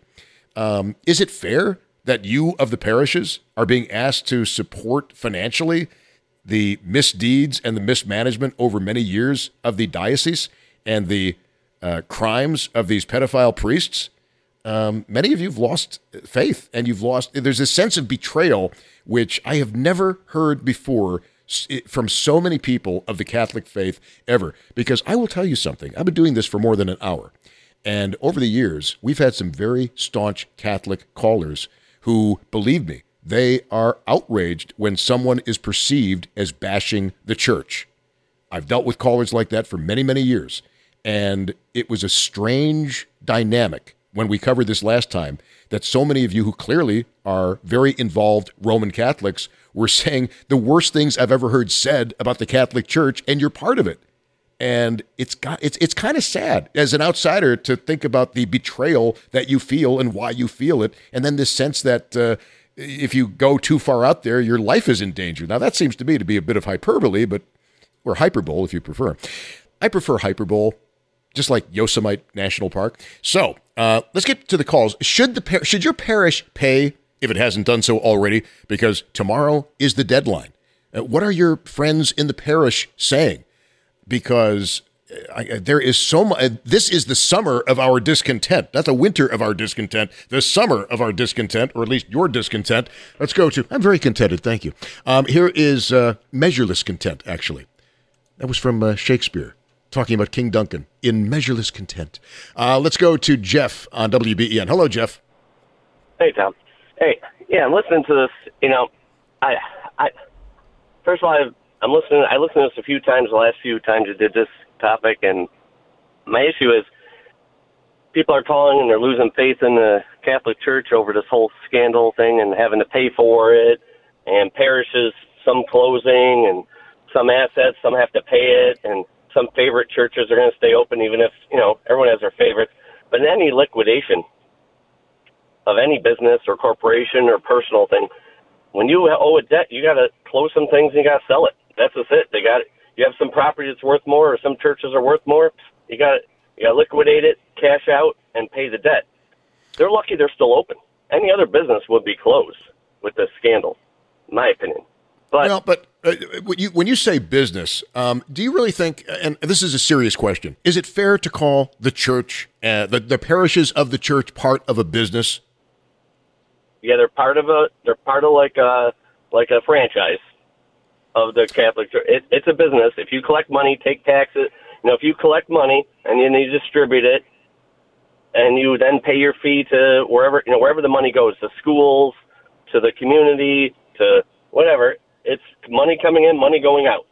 Is it fair that you of the parishes are being asked to support financially the misdeeds and the mismanagement over many years of the diocese and the crimes of these pedophile priests, many of you have lost faith, and there's a sense of betrayal, which I have never heard before from so many people of the Catholic faith ever. Because I will tell you something, I've been doing this for more than an hour, and over the years, we've had some very staunch Catholic callers who, believe me, they are outraged when someone is perceived as bashing the church. I've dealt with callers like that for many, many years, and it was a strange dynamic when we covered this last time that so many of you who clearly are very involved Roman Catholics were saying the worst things I've ever heard said about the Catholic Church, and you're part of it. And it's kind of sad as an outsider to think about the betrayal that you feel and why you feel it, and then this sense that if you go too far out there, your life is in danger. Now, that seems to me to be a bit of hyperbole, or hyperbole if you prefer. I prefer hyperbole, just like Yosemite National Park. So let's get to the calls. Should your parish pay, if it hasn't done so already, because tomorrow is the deadline? What are your friends in the parish saying? Because there is so much. This is the summer of our discontent, not the winter of our discontent, the summer of our discontent, or at least your discontent. Let's go to, I'm very contented, thank you. Here is Measureless Content, actually. That was from Shakespeare, talking about King Duncan in Measureless Content. Let's go to Jeff on WBEN. Hello, Jeff. Hey, Tom. Hey, yeah, I'm listening to this. You know, I first of all, I'm listening. I listened to this a few times. The last few times you did this topic, and my issue is people are calling and they're losing faith in the Catholic Church over this whole scandal thing and having to pay for it, and parishes, some closing, and some assets, some have to pay it, and some favorite churches are going to stay open even if, you know, everyone has their favorites. But in any liquidation of any business or corporation or personal thing, when you owe a debt, you got to close some things and you got to sell it. That's just it. You have some property that's worth more, or some churches are worth more. You got to liquidate it, cash out, and pay the debt. They're lucky they're still open. Any other business would be closed with this scandal, in my opinion. But when you say business, do you really think, and this is a serious question, is it fair to call the church, the parishes of the church, part of a business? Yeah, they're part of like a franchise of the Catholic Church. It's a business. If you collect money, take taxes. You know, if you collect money and then you distribute it, and you then pay your fee to wherever the money goes, to schools, to the community, to whatever. It's money coming in, money going out.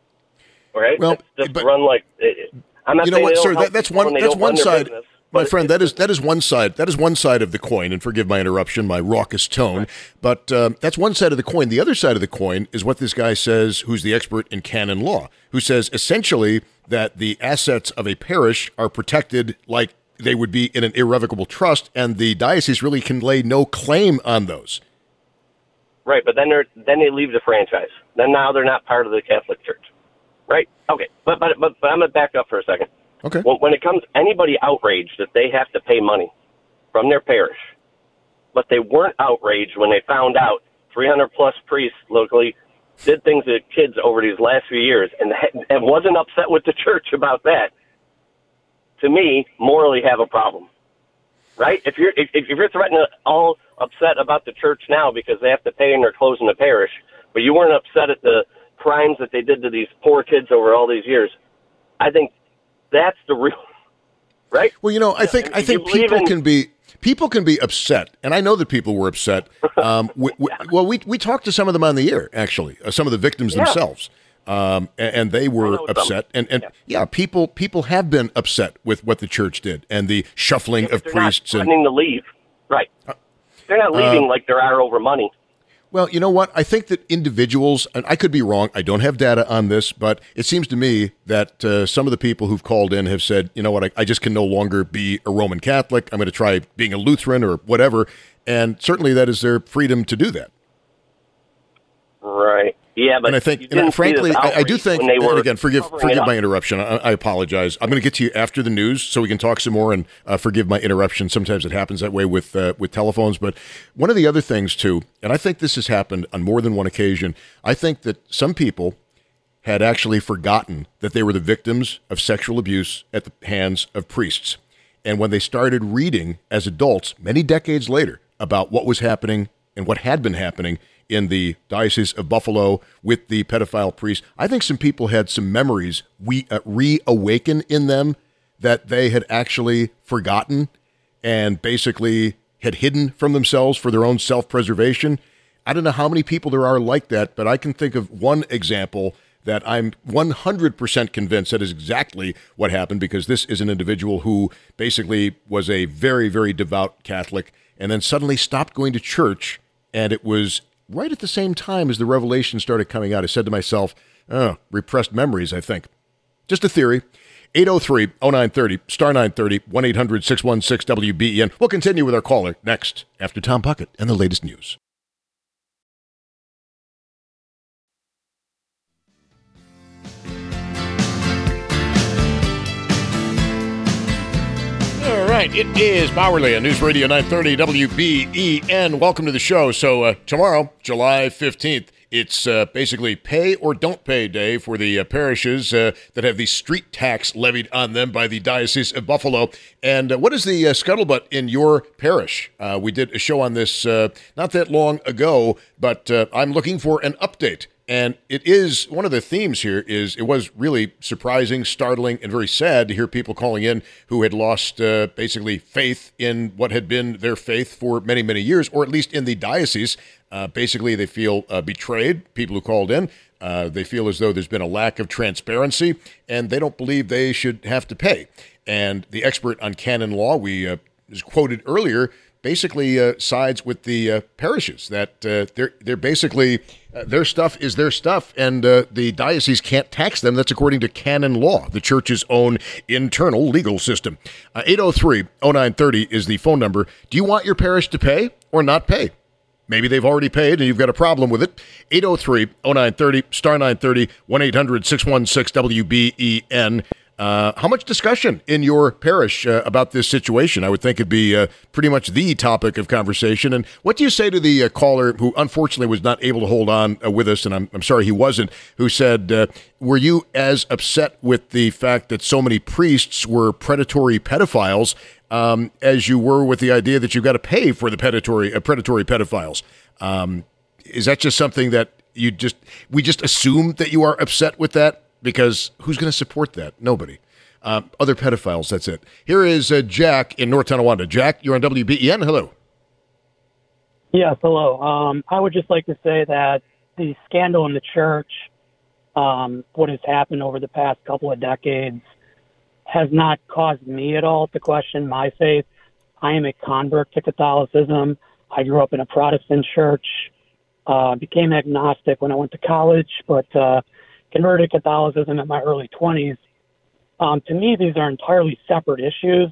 All right. Well, just run like. I'm not. You know saying what, they sir? don't That's help one. people That's when one they run their side. business. My friend, that is one side. That is one side of the coin. And forgive my interruption, my raucous tone, but that's one side of the coin. The other side of the coin is what this guy says, who's the expert in canon law, who says essentially that the assets of a parish are protected like they would be in an irrevocable trust, and the diocese really can lay no claim on those. Right, but then they leave the franchise. Then now they're not part of the Catholic Church. Right? Okay, but I'm gonna back up for a second. Okay. When it comes anybody outraged that they have to pay money from their parish, but they weren't outraged when they found out 300 plus priests locally did things to kids over these last few years, and wasn't upset with the church about that. To me, morally have a problem. Right? If you're threatening all upset about the church now because they have to pay and they're closing the parish, but you weren't upset at the crimes that they did to these poor kids over all these years, I think that's the real, right? Well, you know, I think people can be upset, and I know that people were upset. We talked to some of them on the air, actually, some of the victims themselves, and they were upset. And people have been upset with what the church did and the shuffling of priests and threatening to leave. Right? They're not leaving like there are over money. Well, you know what? I think that individuals, and I could be wrong, I don't have data on this, but it seems to me that some of the people who've called in have said, you know what, I just can no longer be a Roman Catholic. I'm going to try being a Lutheran or whatever. And certainly that is their freedom to do that. Right. Yeah, but and I think, frankly, I do think, and again, forgive my interruption. I apologize. I'm going to get to you after the news so we can talk some more, and forgive my interruption. Sometimes it happens that way with telephones. But one of the other things, too, and I think this has happened on more than one occasion, I think that some people had actually forgotten that they were the victims of sexual abuse at the hands of priests. And when they started reading as adults, many decades later, about what was happening and what had been happening in the Diocese of Buffalo with the pedophile priest, I think some people had some memories reawaken in them that they had actually forgotten and basically had hidden from themselves for their own self-preservation. I don't know how many people there are like that, but I can think of one example that I'm 100% convinced that is exactly what happened, because this is an individual who basically was a very, very devout Catholic and then suddenly stopped going to church, and it was right at the same time as the revelation started coming out. I said to myself, repressed memories, I think. Just a theory. 803-0930, star 930, 1-800-616-WBEN. We'll continue with our caller next after Tom Puckett and the latest news. All right, it is Bowerly on News Radio 930 WBEN. Welcome to the show. So tomorrow, July 15th, it's basically pay or don't pay day for the parishes that have the street tax levied on them by the Diocese of Buffalo. And what is the scuttlebutt in your parish? We did a show on this not that long ago, but I'm looking for an update. And it is, one of the themes here is, it was really surprising, startling, and very sad to hear people calling in who had lost basically faith in what had been their faith for many, many years, or at least in the diocese. Basically, they feel betrayed, people who called in. They feel as though there's been a lack of transparency, and they don't believe they should have to pay. And the expert on canon law, we was quoted earlier, basically sides with the parishes, that they're basically, their stuff is their stuff, and the diocese can't tax them. That's according to canon law, the church's own internal legal system. 803-0930 is the phone number. Do you want your parish to pay or not pay? Maybe they've already paid and you've got a problem with it. 803-0930, star 930, 1-800-616-WBEN. How much discussion in your parish about this situation? I would think it'd be pretty much the topic of conversation. And what do you say to the caller who unfortunately was not able to hold on with us, and I'm sorry he wasn't, who said, were you as upset with the fact that so many priests were predatory pedophiles as you were with the idea that you've got to pay for the predatory pedophiles? Is that just something that we just assume that you are upset with that? Because who's going to support that? Nobody. Other pedophiles, that's it. Here is Jack in North Tonawanda. Jack, you're on WBEN. Hello. Yes, hello. I would just like to say that the scandal in the church, what has happened over the past couple of decades, has not caused me at all to question my faith. I am a convert to Catholicism. I grew up in a Protestant church, became agnostic when I went to college, but converted to Catholicism in my early 20s. To me, these are entirely separate issues.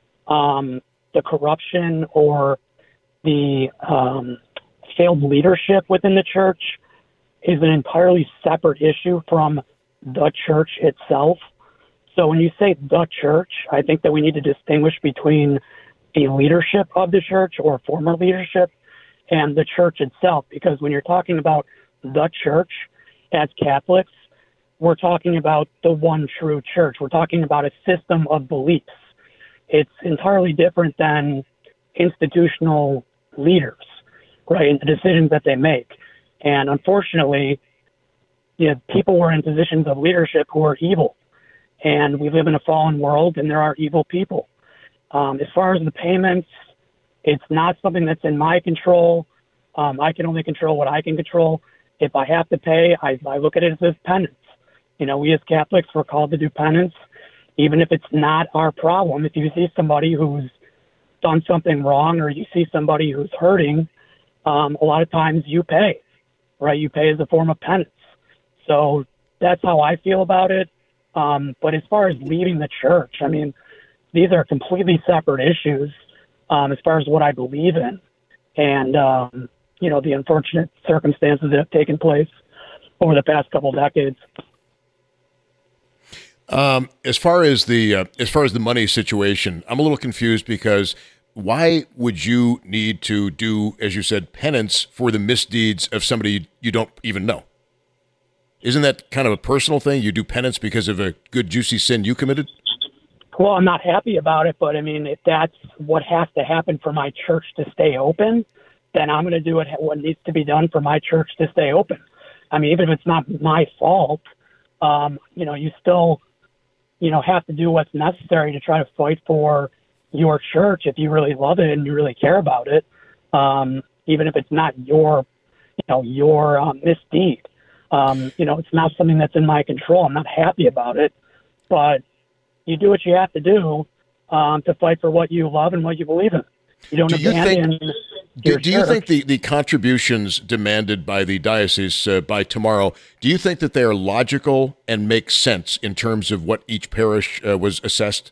The corruption or the failed leadership within the church is an entirely separate issue from the church itself. So when you say the church, I think that we need to distinguish between the leadership of the church or former leadership and the church itself. Because when you're talking about the church as Catholics, we're talking about the one true church. We're talking about a system of beliefs. It's entirely different than institutional leaders, right, and the decisions that they make. And unfortunately, people were in positions of leadership who are evil. And we live in a fallen world, and there are evil people. As far as the payments, it's not something that's in my control. I can only control what I can control. If I have to pay, I look at it as penance. We as Catholics, we're called to do penance, even if it's not our problem. If you see somebody who's done something wrong or you see somebody who's hurting, a lot of times you pay, right? You pay as a form of penance. So that's how I feel about it. But as far as leaving the church, I mean, these are completely separate issues as far as what I believe in and, the unfortunate circumstances that have taken place. over the past couple decades. As far as the money situation, I'm a little confused because why would you need to do, as you said, penance for the misdeeds of somebody you don't even know? Isn't that kind of a personal thing? You do penance because of a good juicy sin you committed? Well, I'm not happy about it, but I mean, if that's what has to happen for my church to stay open, then I'm going to do what needs to be done for my church to stay open. I mean, even if it's not my fault, you still, have to do what's necessary to try to fight for your church if you really love it and you really care about it, even if it's not your misdeed. It's not something that's in my control. I'm not happy about it, but you do what you have to do to fight for what you love and what you believe in. You don't abandon your Do you think the contributions demanded by the diocese by tomorrow, do you think that they are logical and make sense in terms of what each parish was assessed?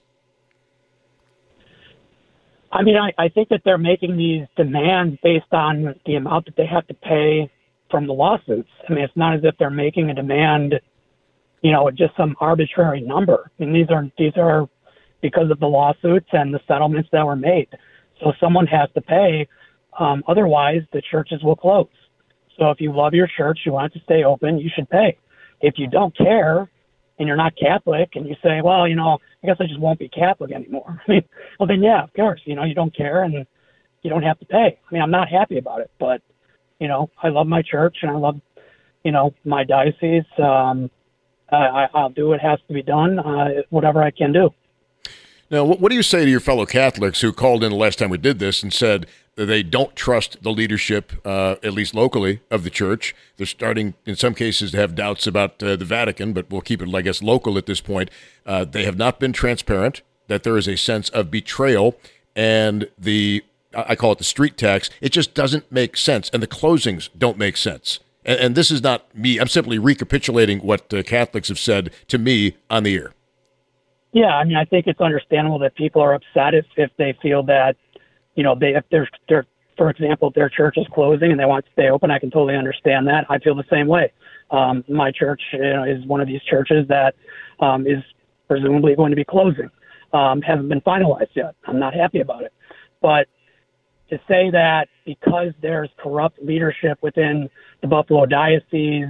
I mean, I think that they're making these demands based on the amount that they have to pay from the lawsuits. I mean, it's not as if they're making a demand, just some arbitrary number. I mean, these are because of the lawsuits and the settlements that were made. So someone has to pay. Otherwise, the churches will close. So if you love your church, you want it to stay open, you should pay. If you don't care and you're not Catholic and you say, well, I guess I just won't be Catholic anymore. I mean, well, then, yeah, of course, you don't care and you don't have to pay. I mean, I'm not happy about it, but, I love my church and I love, my diocese. I'll do what has to be done, whatever I can do. Now, what do you say to your fellow Catholics who called in the last time we did this and said that they don't trust the leadership, at least locally, of the church? They're starting, in some cases, to have doubts about the Vatican, but we'll keep it, I guess, local at this point. They have not been transparent, that there is a sense of betrayal, and I call it the street tax. It just doesn't make sense, and the closings don't make sense. And this is not me. I'm simply recapitulating what Catholics have said to me on the air. Yeah, I mean, I think it's understandable that people are upset if they feel that, if they're, for example, if their church is closing and they want to stay open, I can totally understand that. I feel the same way. My church is one of these churches that is presumably going to be closing. Hasn't been finalized yet. I'm not happy about it. But to say that because there's corrupt leadership within the Buffalo Diocese,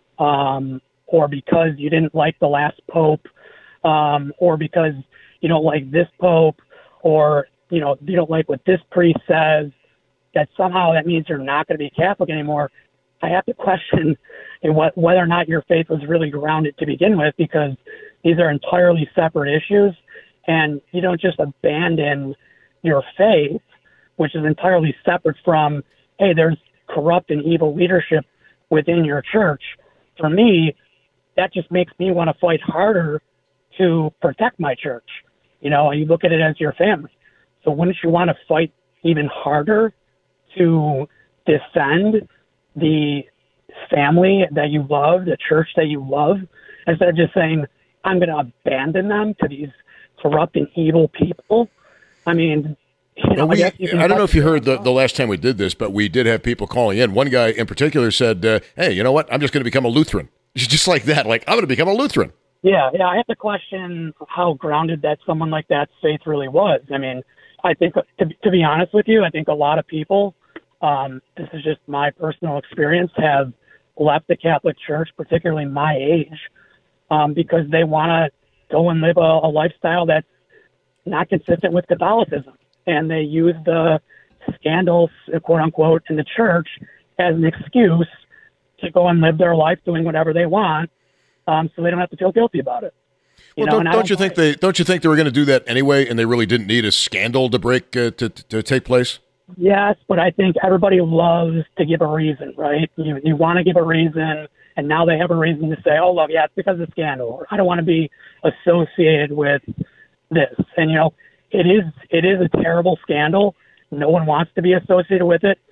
or because you didn't like the last pope, or because you don't like this pope, or you don't like what this priest says, that somehow that means you're not going to be Catholic anymore. I have to question whether or not your faith was really grounded to begin with, because these are entirely separate issues, and you don't just abandon your faith, which is entirely separate from, hey, there's corrupt and evil leadership within your church. For me, that just makes me want to fight harder to protect my church. You look at it as your family. So wouldn't you want to fight even harder to defend the family that you love, the church that you love, instead of just saying, I'm going to abandon them to these corrupt and evil people? I mean, I don't know if you heard the last time we did this, but we did have people calling in. One guy in particular said, hey, you know what? I'm just going to become a Lutheran. Just like that. Like, I'm going to become a Lutheran. Yeah, I have to question how grounded that someone like that's faith really was. I mean, I think, to be honest with you, I think a lot of people, this is just my personal experience, have left the Catholic Church, particularly my age, because they want to go and live a lifestyle that's not consistent with Catholicism. And they use the scandals, quote unquote, in the church as an excuse to go and live their life doing whatever they want. So they don't have to feel guilty about it. Don't you think they were going to do that anyway, and they really didn't need a scandal to break to take place? Yes, but I think everybody loves to give a reason, right? You want to give a reason, and now they have a reason to say, "Oh, look, yeah, it's because of scandal," or "I don't want to be associated with this." And it is a terrible scandal. No one wants to be associated with it.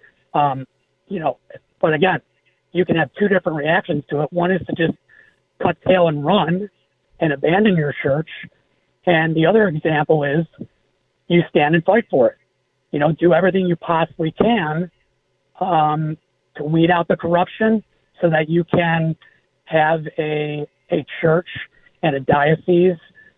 But again, you can have two different reactions to it. One is to just cut tail and run and abandon your church. And the other example is you stand and fight for it. Do everything you possibly can to weed out the corruption so that you can have a church and a diocese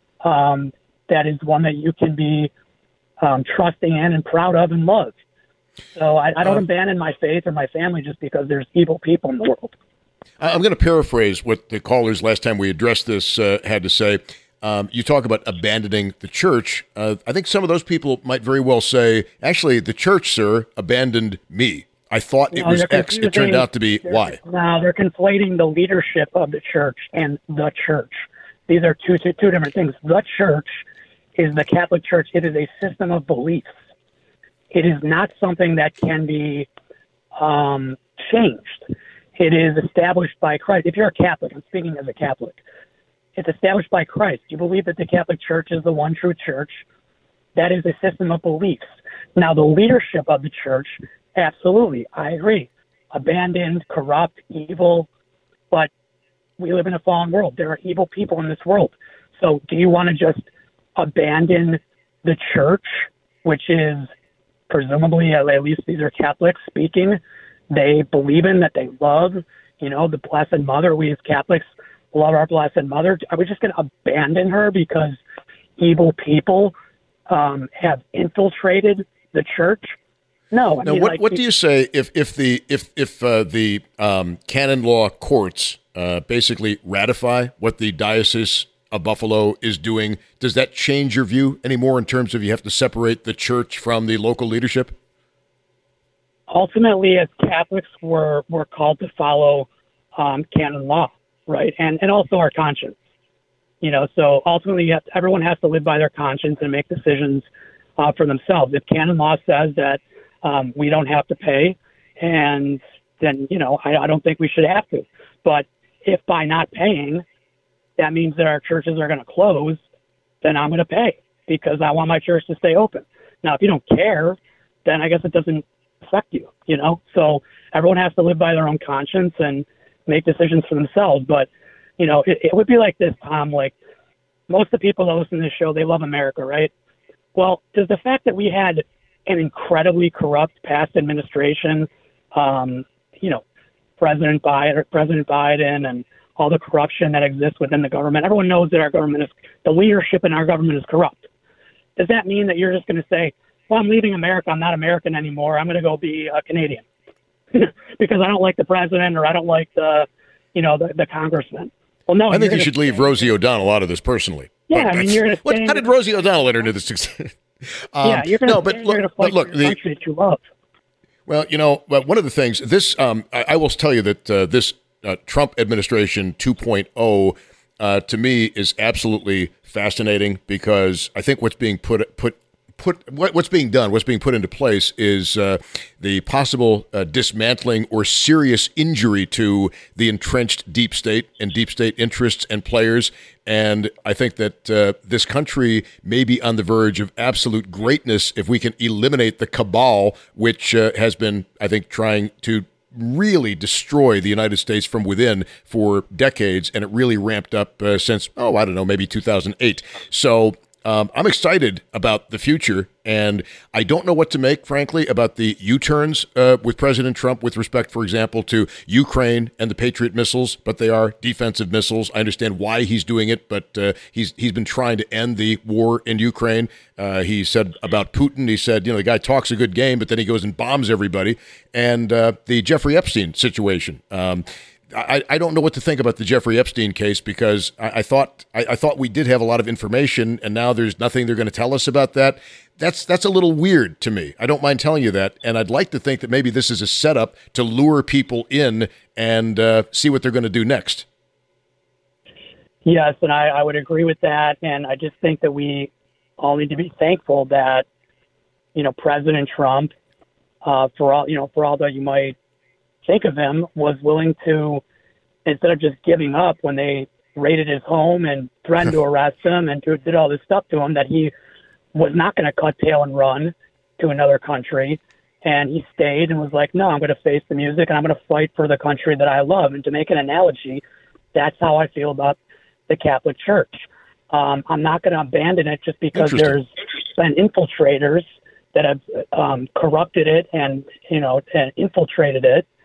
that is one that you can be trusting in and proud of and love. So I don't abandon my faith or my family just because there's evil people in the world. I'm going to paraphrase what the callers last time we addressed this had to say. You talk about abandoning the church. I think some of those people might very well say, actually, the church, sir, abandoned me. I thought it was X. It turned out to be Y. No, they're conflating the leadership of the church and the church. These are two different things. The church is the Catholic Church. It is a system of beliefs. It is not something that can be changed. It is established by Christ. If you're a Catholic, I'm speaking as a Catholic, it's established by Christ. You believe that the Catholic Church is the one true church. That is a system of beliefs. Now, the leadership of the church, absolutely, I agree. Abandoned, corrupt, evil, but we live in a fallen world. There are evil people in this world. So do you want to just abandon the church, which is presumably, at least these are Catholics speaking, they believe in, that they love, the Blessed Mother. We as Catholics love our Blessed Mother. Are we just going to abandon her because evil people have infiltrated the church? No. Now, what do you say if the canon law courts basically ratify what the Diocese of Buffalo is doing? Does that change your view anymore in terms of you have to separate the church from the local leadership? Ultimately, as Catholics, we're called to follow canon law, right? And also our conscience. So ultimately, everyone has to live by their conscience and make decisions for themselves. If canon law says that we don't have to pay, and then, I don't think we should have to. But if by not paying, that means that our churches are going to close, then I'm going to pay because I want my church to stay open. Now, if you don't care, then I guess it doesn't affect you, So everyone has to live by their own conscience and make decisions for themselves. But, it would be like this, Tom, like most of the people that listen to this show, they love America, right? Well, does the fact that we had an incredibly corrupt past administration, President Biden and all the corruption that exists within the government. Everyone knows that the leadership in our government is corrupt. Does that mean that you're just going to say, well, I'm leaving America, I'm not American anymore, I'm going to go be a Canadian because I don't like the president or I don't like the congressman? Well, no. I think you should leave Rosie O'Donnell out of this personally. Yeah, you're going to how did Rosie O'Donnell let her into this? You're going to fight for the country that you love. Well, one of the things, I will tell you that this Trump administration 2.0 to me is absolutely fascinating because I think what's being put into place is the possible dismantling or serious injury to the entrenched deep state and deep state interests and players. And I think that this country may be on the verge of absolute greatness if we can eliminate the cabal, which has been, I think, trying to really destroy the United States from within for decades. And it really ramped up since, maybe 2008. So I'm excited about the future, and I don't know what to make, frankly, about the U-turns with President Trump with respect, for example, to Ukraine and the Patriot missiles, but they are defensive missiles. I understand why he's doing it, but he's been trying to end the war in Ukraine. He said about Putin, he said, the guy talks a good game, but then he goes and bombs everybody. And the Jeffrey Epstein situation. I don't know what to think about the Jeffrey Epstein case because I thought we did have a lot of information, and now there's nothing they're going to tell us about that. That's a little weird to me. I don't mind telling you that, and I'd like to think that maybe this is a setup to lure people in and see what they're going to do next. Yes, and I would agree with that, and I just think that we all need to be thankful that President Trump, for all that you might think of him, was willing to, instead of just giving up when they raided his home and threatened to arrest him and did all this stuff to him, that he was not going to cut tail and run to another country. And he stayed and was like, no, I'm going to face the music and I'm going to fight for the country that I love. And to make an analogy, that's how I feel about the Catholic Church. I'm not going to abandon it just because there's been infiltrators that have corrupted it and infiltrated it.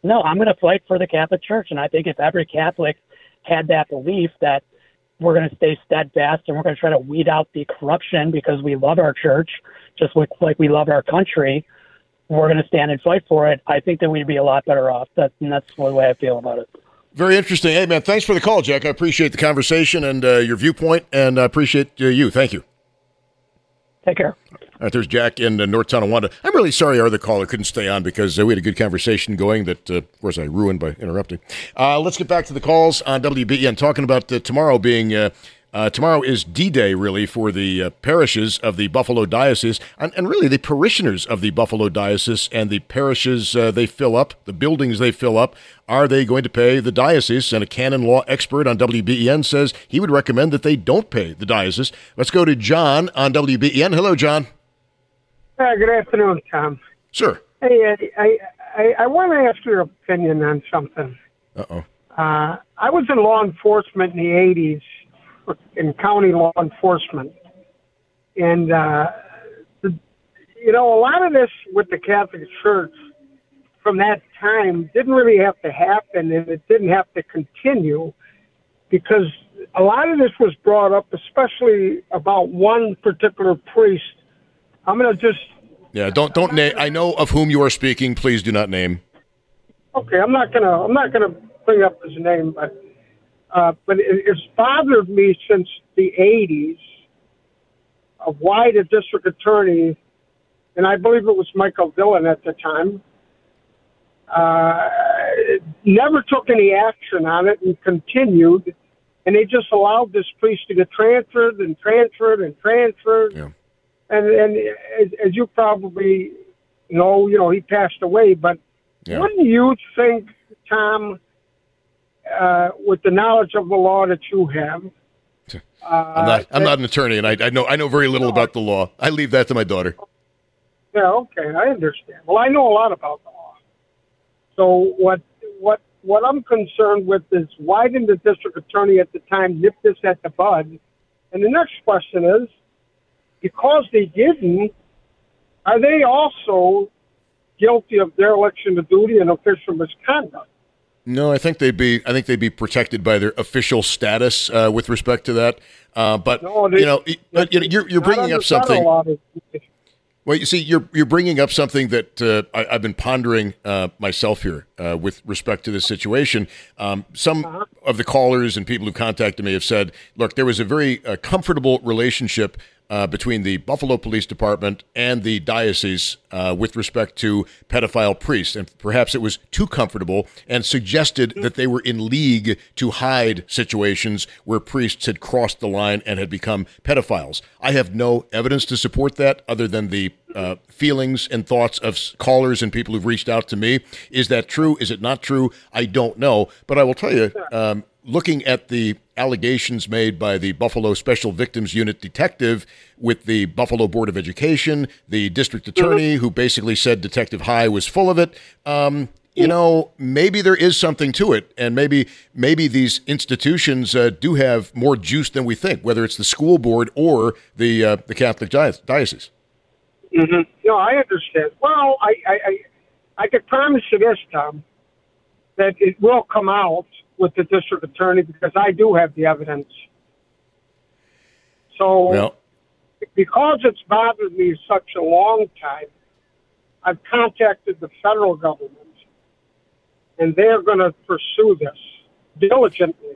no, I'm going to fight for the Catholic Church. And I think if every Catholic had that belief that we're going to stay steadfast and we're going to try to weed out the corruption because we love our church, just like we love our country, we're going to stand and fight for it. I think that we'd be a lot better off. That's the way I feel about it. Very interesting. Hey, man, thanks for the call, Jack. I appreciate the conversation and your viewpoint, and I appreciate you. Thank you. Take care. All right, there's Jack in North Tonawanda. I'm really sorry our other caller couldn't stay on because we had a good conversation going that, of course, I ruined by interrupting. Let's get back to the calls on WBEN, talking about tomorrow being tomorrow is D-Day, really, for the parishes of the Buffalo Diocese and really the parishioners of the Buffalo Diocese and the parishes they fill up, the buildings they fill up. Are they going to pay the diocese? And a canon law expert on WBEN says he would recommend that they don't pay the diocese. Let's go to John on WBEN. Hello, John. Good afternoon, Tom. Sure. Hey, Eddie, I want to ask your opinion on something. Uh-oh. I was in law enforcement in the 80s, in county law enforcement. And, a lot of this with the Catholic Church from that time didn't really have to happen, and it didn't have to continue because a lot of this was brought up, especially about one particular priest. I'm going to just... Yeah, don't name. I know of whom you are speaking. Please do not name. Okay, I'm not gonna bring up his name, but it's bothered me since the 80s of why the district attorney, and I believe it was Michael Dillon at the time, never took any action on it and continued, and they just allowed this priest to get transferred and transferred and transferred. Yeah. And as you probably know, he passed away. But wouldn't you think, Tom, with the knowledge of the law that you have, I'm not an attorney, and I know very little about the law. I leave that to my daughter. Yeah, okay, I understand. Well, I know a lot about the law. So what I'm concerned with is why didn't the district attorney at the time nip this at the bud? And the next question is, because they didn't, are they also guilty of dereliction of duty and official misconduct? No, I think they'd be protected by their official status with respect to that. But no, you're bringing up something. Well, you see, you're bringing up something that I've been pondering myself here with respect to this situation. Some of the callers and people who contacted me have said, look, there was a very comfortable relationship between the Buffalo Police Department and the diocese with respect to pedophile priests. And perhaps it was too comfortable and suggested that they were in league to hide situations where priests had crossed the line and had become pedophiles. I have no evidence to support that other than the feelings and thoughts of callers and people who've reached out to me. Is that true? Is it not true? I don't know. But I will tell you, looking at the allegations made by the Buffalo Special Victims Unit detective with the Buffalo Board of Education, the district attorney who basically said Detective High was full of it, maybe there is something to it. And maybe these institutions do have more juice than we think, whether it's the school board or the Catholic diocese. Mm-hmm. No, I understand. Well, I could promise you this, Tom, that it will come out with the district attorney because I do have the evidence. So, because it's bothered me such a long time, I've contacted the federal government, and they're going to pursue this diligently.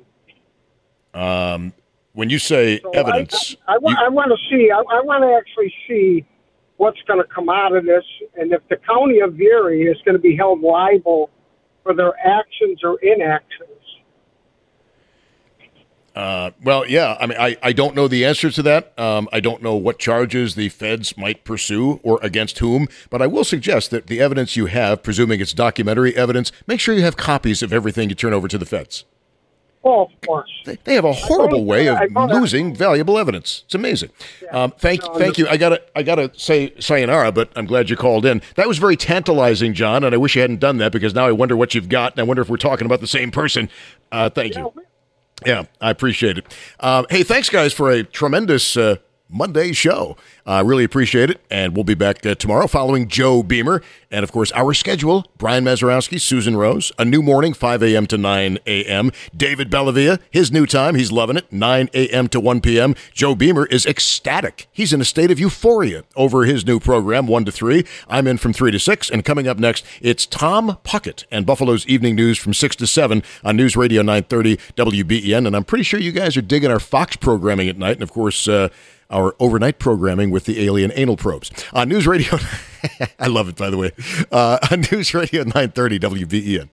When you say evidence, I want to see. I want to actually see what's going to come out of this, and if the county of Erie is going to be held liable for their actions or inactions. I mean, I don't know the answer to that. I don't know what charges the feds might pursue or against whom, but I will suggest that the evidence you have, presuming it's documentary evidence, make sure you have copies of everything you turn over to the feds. Oh, of course. They have a horrible way of losing valuable evidence. It's amazing. Yeah. Thank you. I gotta say sayonara, but I'm glad you called in. That was very tantalizing, John, and I wish you hadn't done that because now I wonder what you've got, and I wonder if we're talking about the same person. Thank you. Yeah, I appreciate it. Hey, thanks, guys, for a tremendous Monday show. I really appreciate it, and we'll be back tomorrow following Joe Beamer. And, of course, our schedule, Brian Mazurowski, Susan Rose, a new morning, 5 a.m. to 9 a.m. David Bellavia, his new time, he's loving it, 9 a.m. to 1 p.m. Joe Beamer is ecstatic. He's in a state of euphoria over his new program, 1 to 3. I'm in from 3 to 6, and coming up next, it's Tom Puckett and Buffalo's Evening News from 6 to 7 on News Radio 930 WBEN. And I'm pretty sure you guys are digging our Fox programming at night, and, of course, our overnight programming with the alien anal probes. On News Radio, I love it, by the way, on News Radio 930 WBEN.